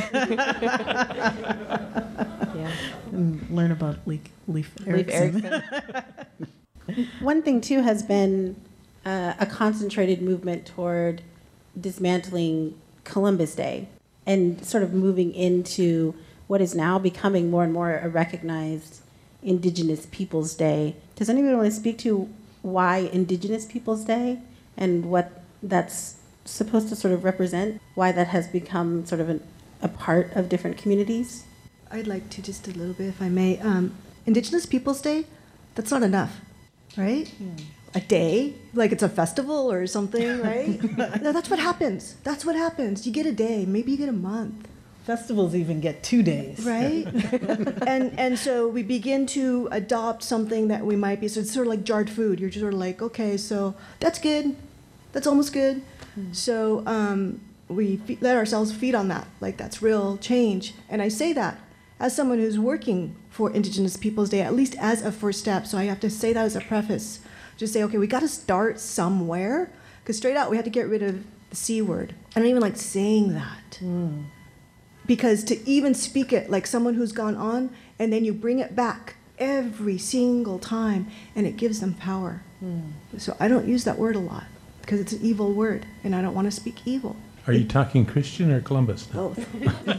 Yeah. And learn about Leaf, Leaf Leif Erikson. Erikson. One thing, too, has been uh, a concentrated movement toward dismantling Columbus Day and sort of moving into what is now becoming more and more a recognized Indigenous Peoples Day. Does anybody want to speak to why Indigenous Peoples Day and what that's supposed to sort of represent, why that has become sort of an, a part of different communities? I'd like to just a little bit, if I may. Um, Indigenous Peoples Day, that's not enough, right? Mm. A day, like it's a festival or something, right? No, that's what happens. That's what happens. You get a day, maybe you get a month. Festivals even get two days. Right? and and so we begin to adopt something that we might be, so it's sort of like jarred food. You're just sort of like, okay, so that's good. That's almost good. Mm. So um, we fe- let ourselves feed on that. Like that's real change. And I say that as someone who's working for Indigenous Peoples Day, at least as a first step. So I have to say that as a preface. Just say, okay, we got to start somewhere. Because straight out, we had to get rid of the C word. I don't even like saying that. Mm. Because to even speak it like someone who's gone on, and then you bring it back every single time, and it gives them power. Mm. So I don't use that word a lot, because it's an evil word, and I don't want to speak evil. Are you talking Christian or Columbus now? Both.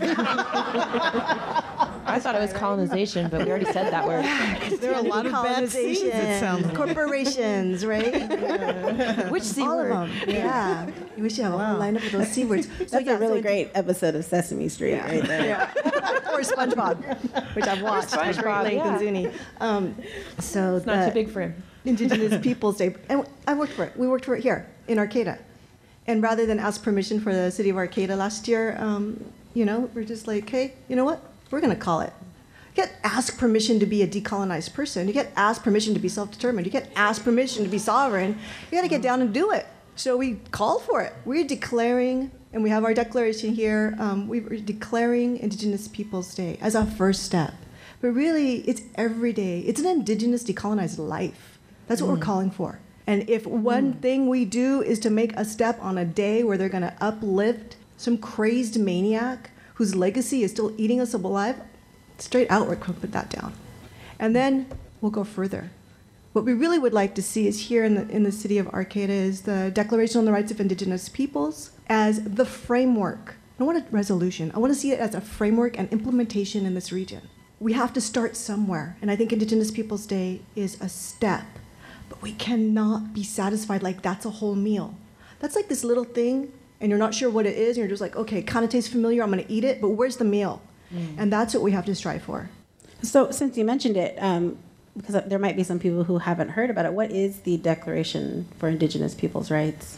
I thought it was colonization, but we already said that word. There are a lot of bad C's, it sounds like. Corporations, right? Yeah. Which C All word? of them. Yeah. You wish you had a whole lineup of those C words. So That's yeah, a really so great episode of Sesame Street yeah. right there. Yeah. Or SpongeBob, which I've watched at great SpongeBob, length yeah. in Zuni. Um, so It's not the too big for him. Indigenous Peoples Day, and I worked for it. We worked for it here in Arcata. And rather than ask permission for the city of Arcata last year, um, you know, we're just like, hey, you know what? We're going to call it. You get asked permission to be a decolonized person. You get asked permission to be self-determined. You get asked permission to be sovereign. You got to get down and do it. So we called for it. We're declaring, and we have our declaration here, um, we're declaring Indigenous Peoples Day as our first step. But really, it's every day. It's an Indigenous decolonized life. That's what mm. we're calling for. And if one mm. thing we do is to make a step on a day where they're going to uplift some crazed maniac whose legacy is still eating us alive, straight out, we're going to put that down. And then we'll go further. What we really would like to see is here in the, in the city of Arcata is the Declaration on the Rights of Indigenous Peoples as the framework. I don't want a resolution. I want to see it as a framework and implementation in this region. We have to start somewhere, and I think Indigenous Peoples Day is a step, but we cannot be satisfied like that's a whole meal. That's like this little thing, and you're not sure what it is, and you're just like, okay, kind of tastes familiar, I'm going to eat it, but where's the meal? Mm. And that's what we have to strive for. So since you mentioned it, um, because there might be some people who haven't heard about it, what is the Declaration for Indigenous Peoples' Rights?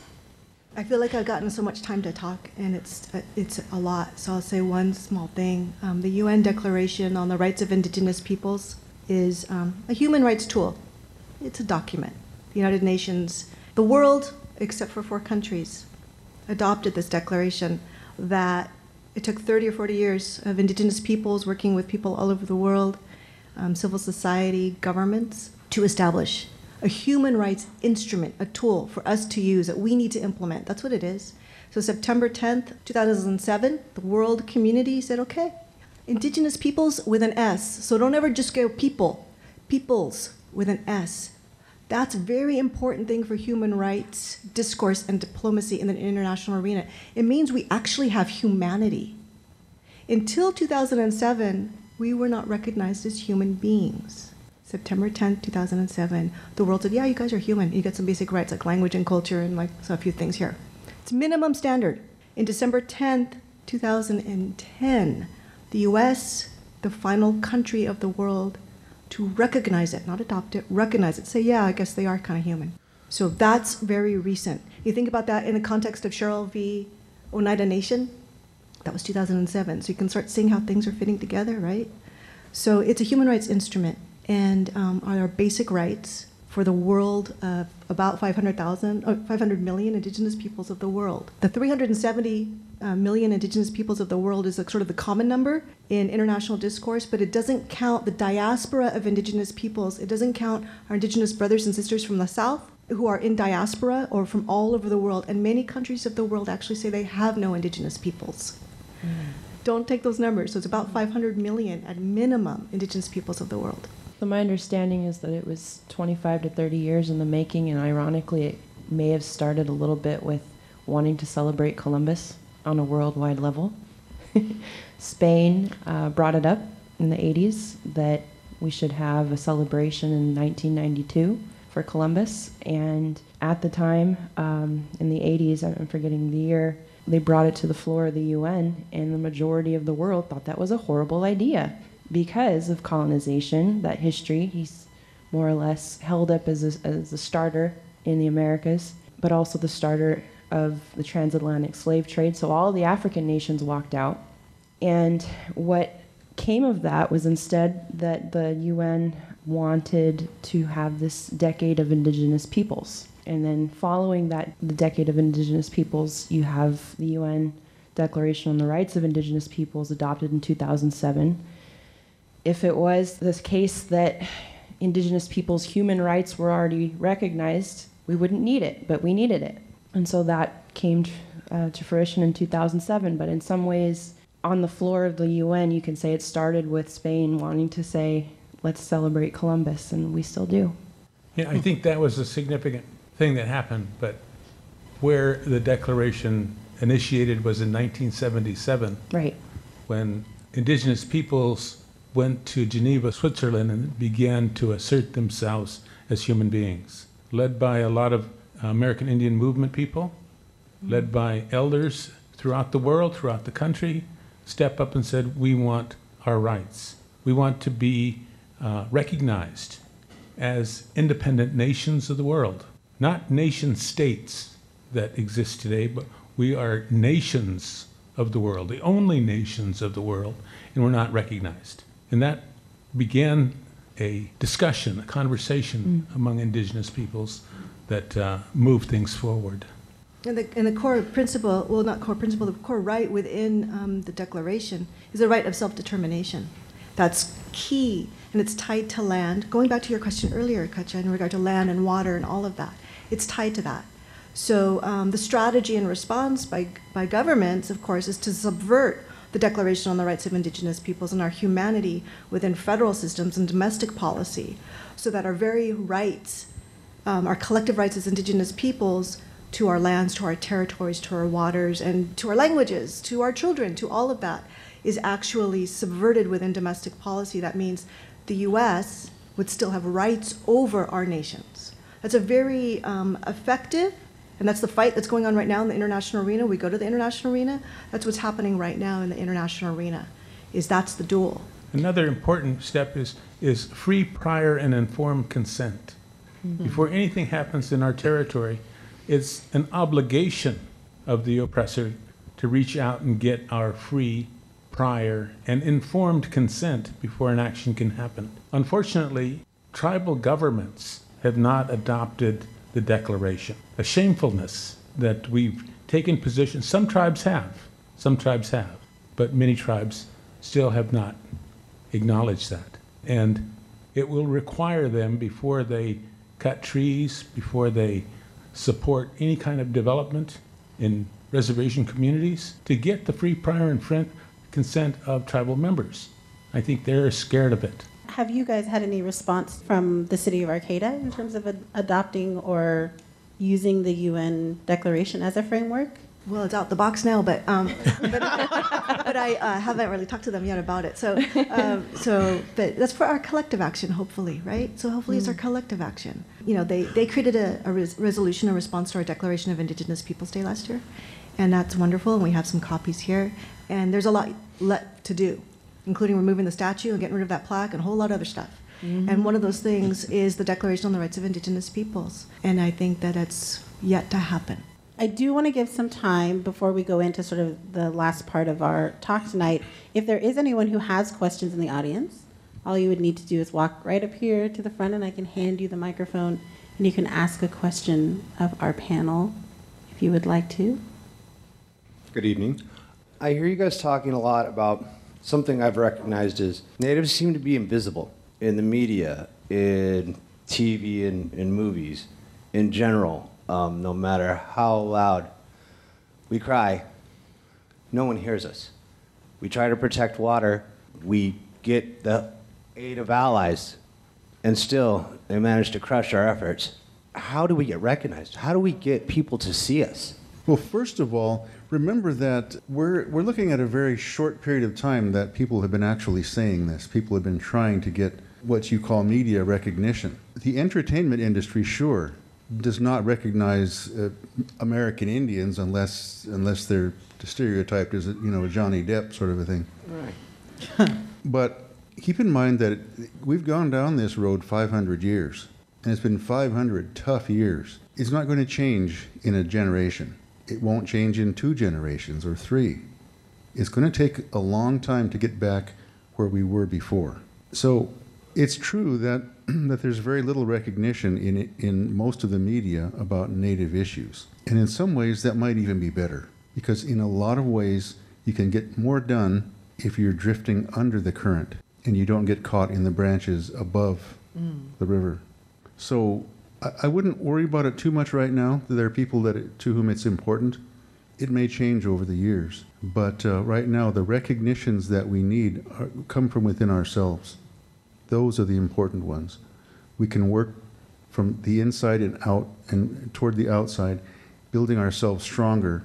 I feel like I've gotten so much time to talk, and it's it's a lot. So I'll say one small thing. Um, the U N Declaration on the Rights of Indigenous Peoples is um, a human rights tool. It's a document. The United Nations, the world, except for four countries, adopted this declaration that it took thirty or forty years of Indigenous peoples working with people all over the world, um, civil society, governments, to establish a human rights instrument, a tool for us to use that we need to implement. That's what it is. So September tenth, two thousand seven, the world community said, okay, Indigenous peoples with an S. So don't ever just go people, peoples with an S. That's a very important thing for human rights discourse and diplomacy in the international arena. It means we actually have humanity. Until two thousand seven, we were not recognized as human beings. September tenth, two thousand seven, the world said, yeah, you guys are human. You get some basic rights like language and culture and like so a few things here. It's minimum standard. In December tenth, two thousand ten, the U S, the final country of the world to recognize it, not adopt it, recognize it, say, yeah, I guess they are kind of human. So that's very recent. You think about that in the context of Cheryl v. Oneida Nation, that was two thousand seven. So you can start seeing how things are fitting together, right? So it's a human rights instrument, and um, are our basic rights for the world of about five hundred thousand, oh, five hundred million Indigenous peoples of the world. The three hundred seventy uh, million Indigenous peoples of the world is like sort of the common number in international discourse, but it doesn't count the diaspora of Indigenous peoples. It doesn't count our Indigenous brothers and sisters from the South who are in diaspora or from all over the world. And many countries of the world actually say they have no Indigenous peoples. Mm. Don't take those numbers. So it's about five hundred million at minimum Indigenous peoples of the world. So my understanding is that it was twenty-five to thirty years in the making, and ironically, it may have started a little bit with wanting to celebrate Columbus on a worldwide level. Spain uh, brought it up in the eighties that we should have a celebration in nineteen ninety-two for Columbus, and at the time, um, in the eighties, I'm forgetting the year, they brought it to the floor of the U N, and the majority of the world thought that was a horrible idea. Because of colonization, that history, he's more or less held up as a, as a starter in the Americas, but also the starter of the transatlantic slave trade. So all the African nations walked out. And what came of that was instead that the U N wanted to have this decade of Indigenous peoples. And then following that, the decade of Indigenous peoples, you have the U N Declaration on the Rights of Indigenous Peoples adopted in two thousand seven. If it was this case that Indigenous peoples' human rights were already recognized, we wouldn't need it, but we needed it. And so that came uh, to fruition in two thousand seven. But in some ways, on the floor of the U N, you can say it started with Spain wanting to say, let's celebrate Columbus, and we still do. Yeah, I think that was a significant thing that happened, but where the Declaration initiated was in nineteen seventy-seven. Right. When Indigenous peoples went to Geneva, Switzerland, and began to assert themselves as human beings, led by a lot of American Indian movement people, mm-hmm. led by elders throughout the world, throughout the country, step up and said, we want our rights. We want to be uh, recognized as independent nations of the world, not nation states that exist today, but we are nations of the world, the only nations of the world, and we're not recognized. And that began a discussion, a conversation mm. among Indigenous peoples that uh, moved things forward. And the, and the core principle, well, not core principle, the core right within um, the Declaration is the right of self-determination. That's key, and it's tied to land. Going back to your question earlier, Katja, in regard to land and water and all of that, it's tied to that. So um, the strategy and response by, by governments, of course, is to subvert the Declaration on the Rights of Indigenous Peoples and our humanity within federal systems and domestic policy, so that our very rights, um, our collective rights as Indigenous peoples, to our lands, to our territories, to our waters, and to our languages, to our children, to all of that, is actually subverted within domestic policy. That means the U S would still have rights over our nations. That's a very um, effective, and that's the fight that's going on right now in the international arena. We go to the international arena, that's what's happening right now in the international arena, is that's the duel. Another important step is, is free, prior, and informed consent. Mm-hmm. Before anything happens in our territory, it's an obligation of the oppressor to reach out and get our free, prior, and informed consent before an action can happen. Unfortunately, tribal governments have not adopted the Declaration. A shamefulness that we've taken position. Some tribes have, some tribes have, but many tribes still have not acknowledged that. And it will require them, before they cut trees, before they support any kind of development in reservation communities, to get the free, prior, and friend consent of tribal members. I think they're scared of it. Have you guys had any response from the city of Arcata in terms of ad- adopting or using the U N Declaration as a framework? Well, it's out the box now, but um, but, but I uh, haven't really talked to them yet about it. So, um, so, but that's for our collective action, hopefully, right? So hopefully, mm. it's our collective action. You know, they they created a, a res- resolution in response to our Declaration of Indigenous Peoples Day last year, and that's wonderful. And we have some copies here, and there's a lot left to do, including removing the statue and getting rid of that plaque and a whole lot of other stuff. Mm-hmm. And one of those things is the Declaration on the Rights of Indigenous Peoples, and I think that it's yet to happen. I do want to give some time before we go into sort of the last part of our talk tonight. If there is anyone who has questions in the audience, all you would need to do is walk right up here to the front, and I can hand you the microphone, and you can ask a question of our panel if you would like to. Good evening. I hear you guys talking a lot about something I've recognized is natives seem to be invisible in the media, in T V, and in movies, in general. Um, no matter how loud we cry, no one hears us. We try to protect water, we get the aid of allies, and still they manage to crush our efforts. How do we get recognized? How do we get people to see us? Well, first of all, remember that we're, we're looking at a very short period of time that people have been actually saying this. People have been trying to get what you call media recognition. The entertainment industry, sure, does not recognize uh, American Indians unless unless they're stereotyped as a, you know, a Johnny Depp sort of a thing. Right. But keep in mind that it, we've gone down this road five hundred years, and it's been five hundred tough years. It's not going to change in a generation. It won't change in two generations or three. It's going to take a long time to get back where we were before. So it's true that that there's very little recognition in in most of the media about Native issues. And in some ways, that might even be better, because in a lot of ways, you can get more done if you're drifting under the current and you don't get caught in the branches above mm. the river. So I, I wouldn't worry about it too much right now. There are people that it, to whom it's important. It may change over the years. But uh, right now, the recognitions that we need are, come from within ourselves. Those are the important ones. We can work from the inside and out and toward the outside, building ourselves stronger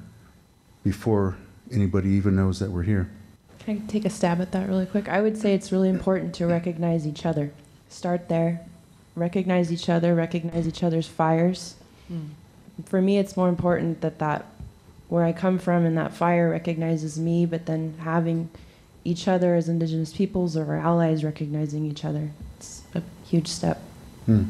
before anybody even knows that we're here. Can I take a stab at that really quick? I would say it's really important to recognize each other. Start there. Recognize each other, recognize each other's fires. Mm. For me, it's more important that, that where I come from and that fire recognizes me, but then having each other as Indigenous peoples or our allies recognizing each other. It's a huge step. Hmm.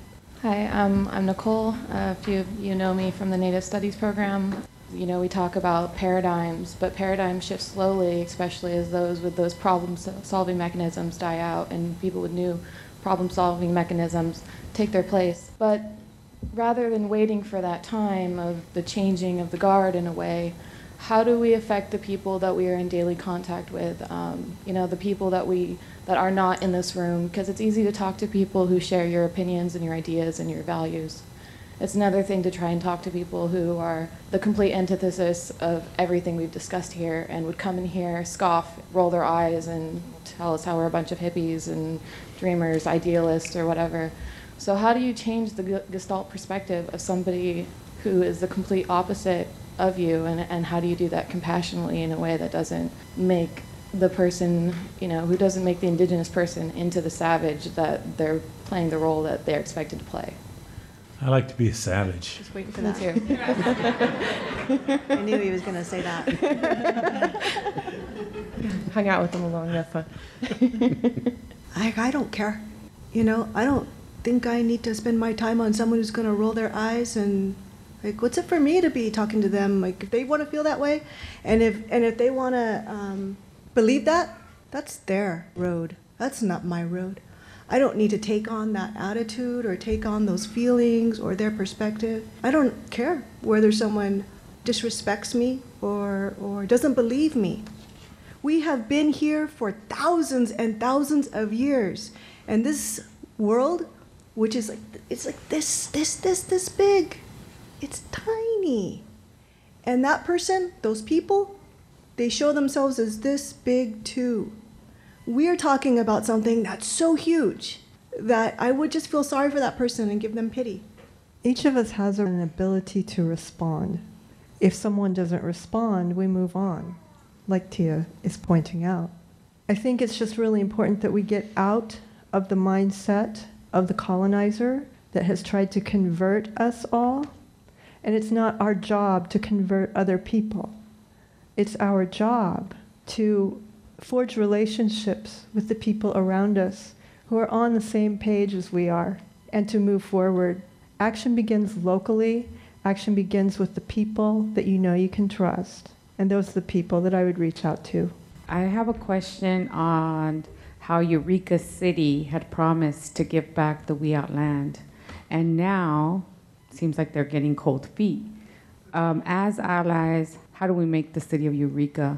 Hi, um, I'm Nicole. Uh, a few of you know me from the Native Studies program. You know, we talk about paradigms, but paradigms shift slowly, especially as those with those problem-solving mechanisms die out and people with new problem-solving mechanisms take their place. But rather than waiting for that time of the changing of the guard in a way, how do we affect the people that we are in daily contact with? Um, you know, the people that we that are not in this room, because it's easy to talk to people who share your opinions and your ideas and your values. It's another thing to try and talk to people who are the complete antithesis of everything we've discussed here and would come in here, scoff, roll their eyes, and tell us how we're a bunch of hippies and dreamers, idealists, or whatever. So how do you change the Gestalt perspective of somebody who is the complete opposite of you, and, and how do you do that compassionately in a way that doesn't make the person, you know, who doesn't make the indigenous person into the savage that they're playing the role that they're expected to play? I like to be a savage. Just waiting for that. too. I knew he was going to say that. Hung out with them long enough. Huh? I, I don't care. You know, I don't think I need to spend my time on someone who's going to roll their eyes and, like, what's it for me to be talking to them? Like, if they want to feel that way, and if and if they want to um, believe that, that's their road. That's not my road. I don't need to take on that attitude or take on those feelings or their perspective. I don't care whether someone disrespects me or or doesn't believe me. We have been here for thousands and thousands of years, and this world, which is like it's like this this this this big, it's tiny, and that person, those people, they show themselves as this big too. We're talking about something that's so huge that I would just feel sorry for that person and give them pity. Each of us has an ability to respond. If someone doesn't respond, we move on, like Tia is pointing out. I think it's just really important that we get out of the mindset of the colonizer that has tried to convert us all. And it's not our job to convert other people. It's our job to forge relationships with the people around us who are on the same page as we are, and to move forward. Action begins locally. Action begins with the people that you know you can trust. And those are the people that I would reach out to. I have a question on how Eureka City had promised to give back the Wiyot land. And now, it seems like they're getting cold feet. Um, as allies, how do we make the city of Eureka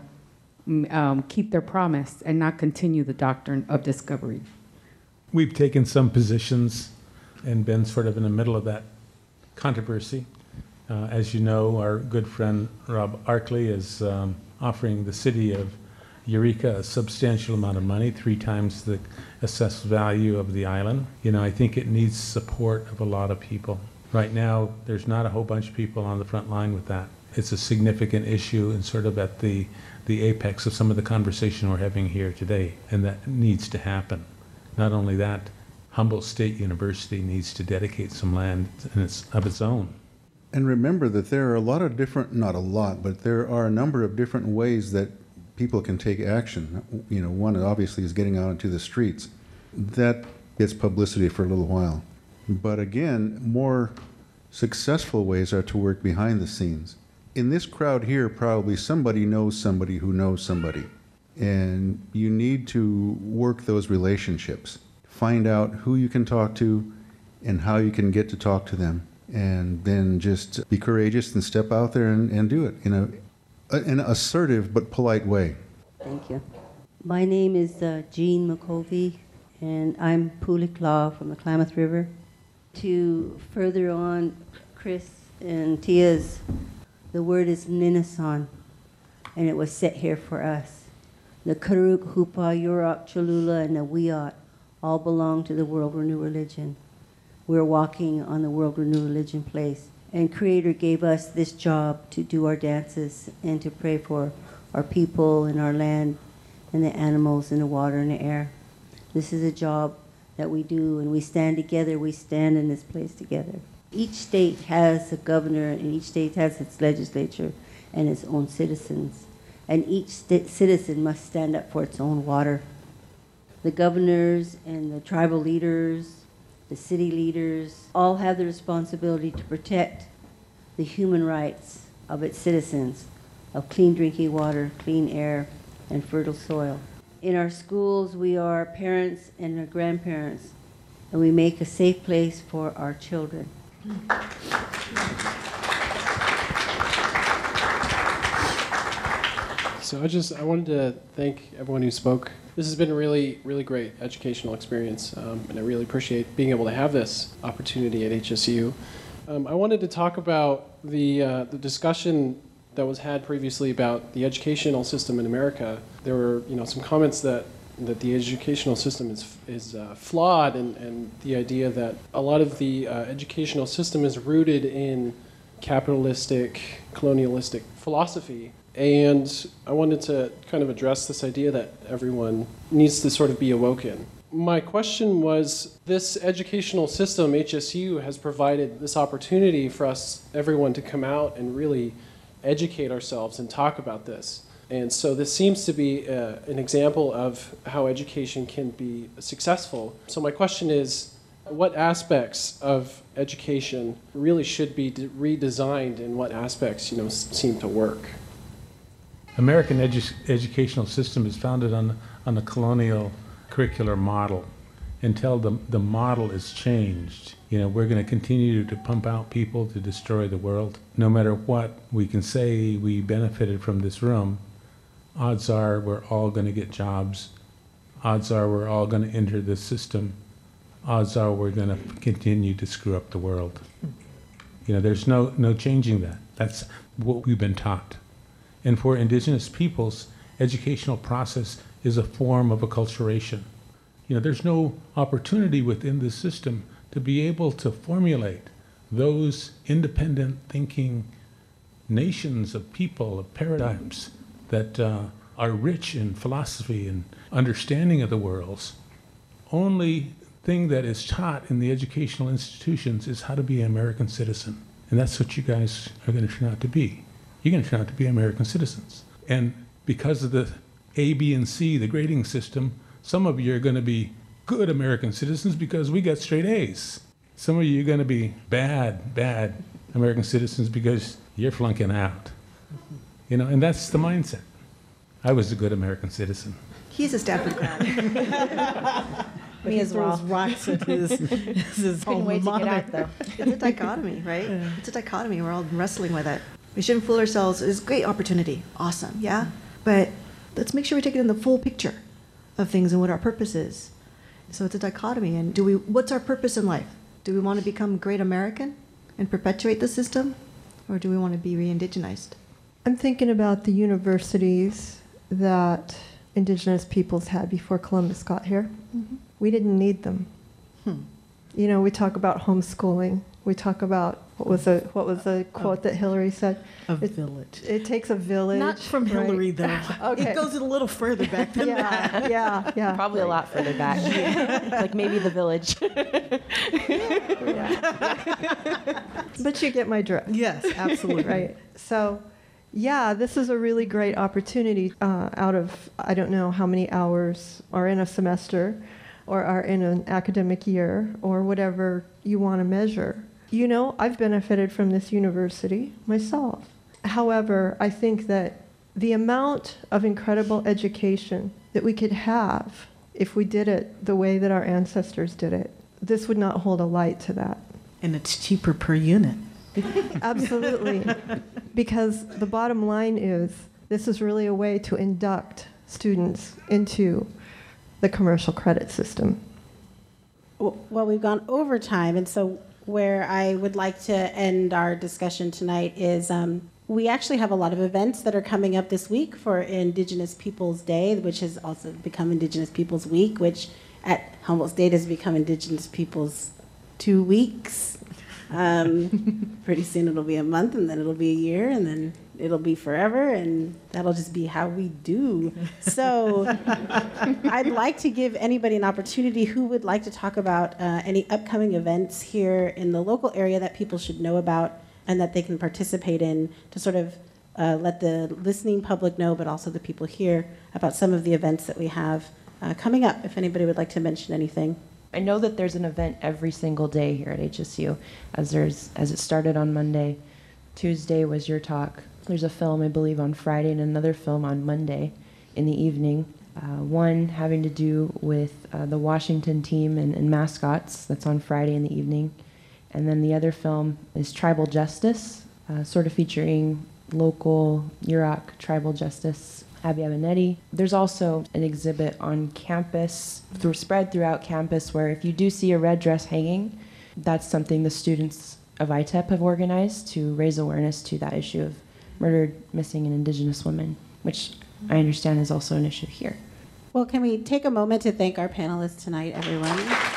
Um, keep their promise and not continue the doctrine of discovery? We've taken some positions and been sort of in the middle of that controversy. Uh, as you know, our good friend Rob Arkley is um, offering the city of Eureka a substantial amount of money, three times the assessed value of the island. You know, I think it needs support of a lot of people. Right now, there's not a whole bunch of people on the front line with that. It's a significant issue and sort of at the the apex of some of the conversation we're having here today, and that needs to happen. Not only that, Humboldt State University needs to dedicate some land in its, of its own. And remember that there are a lot of different, not a lot, but there are a number of different ways that people can take action. You know, one obviously is getting out into the streets. That gets publicity for a little while. But again, more successful ways are to work behind the scenes. In this crowd here, probably somebody knows somebody who knows somebody. And you need to work those relationships. Find out who you can talk to and how you can get to talk to them. And then just be courageous and step out there and, and do it in a in an assertive but polite way. Thank you. My name is uh, Jean McCovey, and I'm Pulikla from the Klamath River. To further on Chris and Tia's, the word is Ninasan, and it was set here for us. The Karuk, Hupa, Yurok, Cholula, and the Wiyot all belong to the World Renew Religion. We're walking on the World Renew Religion place. And Creator gave us this job to do our dances and to pray for our people and our land and the animals and the water and the air. This is a job that we do, and we stand together. We stand in this place together. Each state has a governor, and each state has its legislature and its own citizens. And each st- citizen must stand up for its own water. The governors and the tribal leaders, the city leaders, all have the responsibility to protect the human rights of its citizens, of clean drinking water, clean air, and fertile soil. In our schools, we are parents and our grandparents, and we make a safe place for our children. So I just I wanted to thank everyone who spoke. This has been a really, really great educational experience, um, and I really appreciate being able to have this opportunity at H S U. Um, I wanted to talk about the uh, the discussion that was had previously about the educational system in America. There were, you know, some comments that that the educational system is is uh, flawed, and, and the idea that a lot of the uh, educational system is rooted in capitalistic, colonialistic philosophy. And I wanted to kind of address this idea that everyone needs to sort of be awoken. My question was, this educational system, H S U, has provided this opportunity for us, everyone, to come out and really educate ourselves and talk about this. And so this seems to be uh, an example of how education can be successful. So my question is, what aspects of education really should be de- redesigned, and what aspects, you know, s- seem to work? American edu- educational system is founded on, on a colonial curricular model. Until the, the model is changed, you know, we're going to continue to pump out people to destroy the world. No matter what we can say we benefited from this room, odds are we're all going to get jobs. Odds are we're all going to enter this system. Odds are we're going to continue to screw up the world. You know, there's no, no changing that. That's what we've been taught. And for indigenous peoples, educational process is a form of acculturation. You know, there's no opportunity within the system to be able to formulate those independent thinking nations of people, of paradigms that uh, are rich in philosophy and understanding of the worlds. Only thing that is taught in the educational institutions is how to be an American citizen. And that's what you guys are going to turn out to be. You're going to turn out to be American citizens. And because of the A, B, and C, the grading system, some of you are going to be good American citizens because we got straight A's. Some of you are going to be bad, bad American citizens because you're flunking out. You know, and that's the mindset. I was a good American citizen. He's a Stanford grad. Me as well. Rocks at his, his Couldn't wait to get out, though. It's a dichotomy, right? Yeah. It's a dichotomy. We're all wrestling with it. We shouldn't fool ourselves. It's a great opportunity. Awesome, yeah? But let's make sure we take it in the full picture of things and what our purpose is. So it's a dichotomy. And do we? What's our purpose in life? Do we want to become great American and perpetuate the system? Or do we want to be re-indigenized? I'm thinking about the universities that indigenous peoples had before Columbus got here. Mm-hmm. We didn't need them. Hmm. You know, we talk about homeschooling. We talk about, what was the, what was the quote a, that Hillary said? A it, village. It takes a village. Not from right? Hillary, though. Okay. It goes a little further back than yeah, that. Yeah, yeah. Probably right. a lot further back. Like maybe the village. Yeah. But you get my drift. Yes, absolutely. Right. So, yeah, this is a really great opportunity uh, out of, I don't know how many hours are in a semester or are in an academic year or whatever you want to measure. You know, I've benefited from this university myself. However, I think that the amount of incredible education that we could have if we did it the way that our ancestors did it, this would not hold a light to that. And it's cheaper per unit. Absolutely. Because the bottom line is, this is really a way to induct students into the commercial credit system. Well, we've gone over time, and so where I would like to end our discussion tonight is um, we actually have a lot of events that are coming up this week for Indigenous Peoples Day, which has also become Indigenous Peoples Week, which at Humboldt State has become Indigenous Peoples Two Weeks. Um, pretty soon it'll be a month, and then it'll be a year, and then it'll be forever, and that'll just be how we do. So I'd like to give anybody an opportunity who would like to talk about uh, any upcoming events here in the local area that people should know about and that they can participate in, to sort of uh, let the listening public know, but also the people here, about some of the events that we have uh, coming up, if anybody would like to mention anything. I know that there's an event every single day here at H S U, as there's as it started on Monday. Tuesday was your talk. There's a film, I believe, on Friday and another film on Monday in the evening. Uh, one having to do with uh, the Washington team and, and mascots. That's on Friday in the evening. And then the other film is Tribal Justice, uh, sort of featuring local Yurok tribal justice Abby Abinetti. There's also an exhibit on campus, through, spread throughout campus, where if you do see a red dress hanging, that's something the students of I T E P have organized to raise awareness to that issue of murdered, missing, and Indigenous women, which I understand is also an issue here. Well, can we take a moment to thank our panelists tonight, everyone?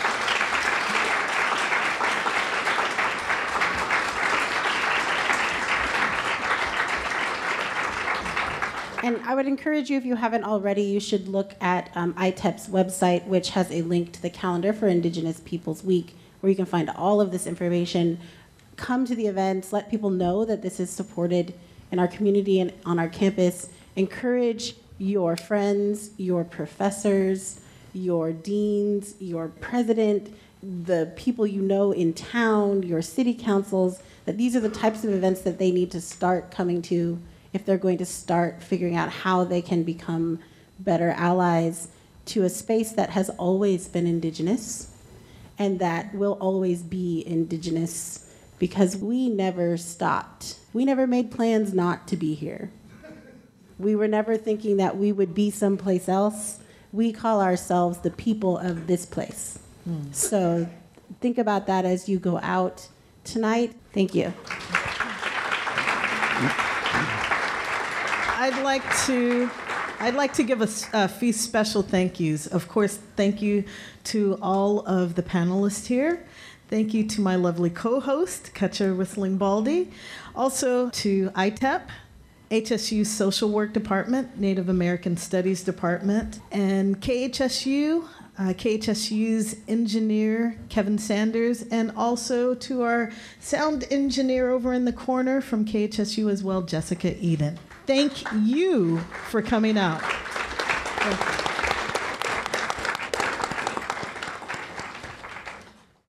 And I would encourage you, if you haven't already, you should look at um, I T E P's website, which has a link to the calendar for Indigenous Peoples Week, where you can find all of this information. Come to the events, let people know that this is supported in our community and on our campus. Encourage your friends, your professors, your deans, your president, the people you know in town, your city councils, that these are the types of events that they need to start coming to if they're going to start figuring out how they can become better allies to a space that has always been Indigenous and that will always be Indigenous, because we never stopped. We never made plans not to be here. We were never thinking that we would be someplace else. We call ourselves the people of this place. Mm. So think about that as you go out tonight. Thank you. I'd like to I'd like to give a, a few special thank yous. Of course, thank you to all of the panelists here. Thank you to my lovely co-host, Kacha Whistling Baldy. Also to I T E P, H S U's Social Work Department, Native American Studies Department, and K H S U, uh, K H S U's engineer, Kevin Sanders, and also to our sound engineer over in the corner from K H S U as well, Jessica Eden. Thank you for coming out. Thank you.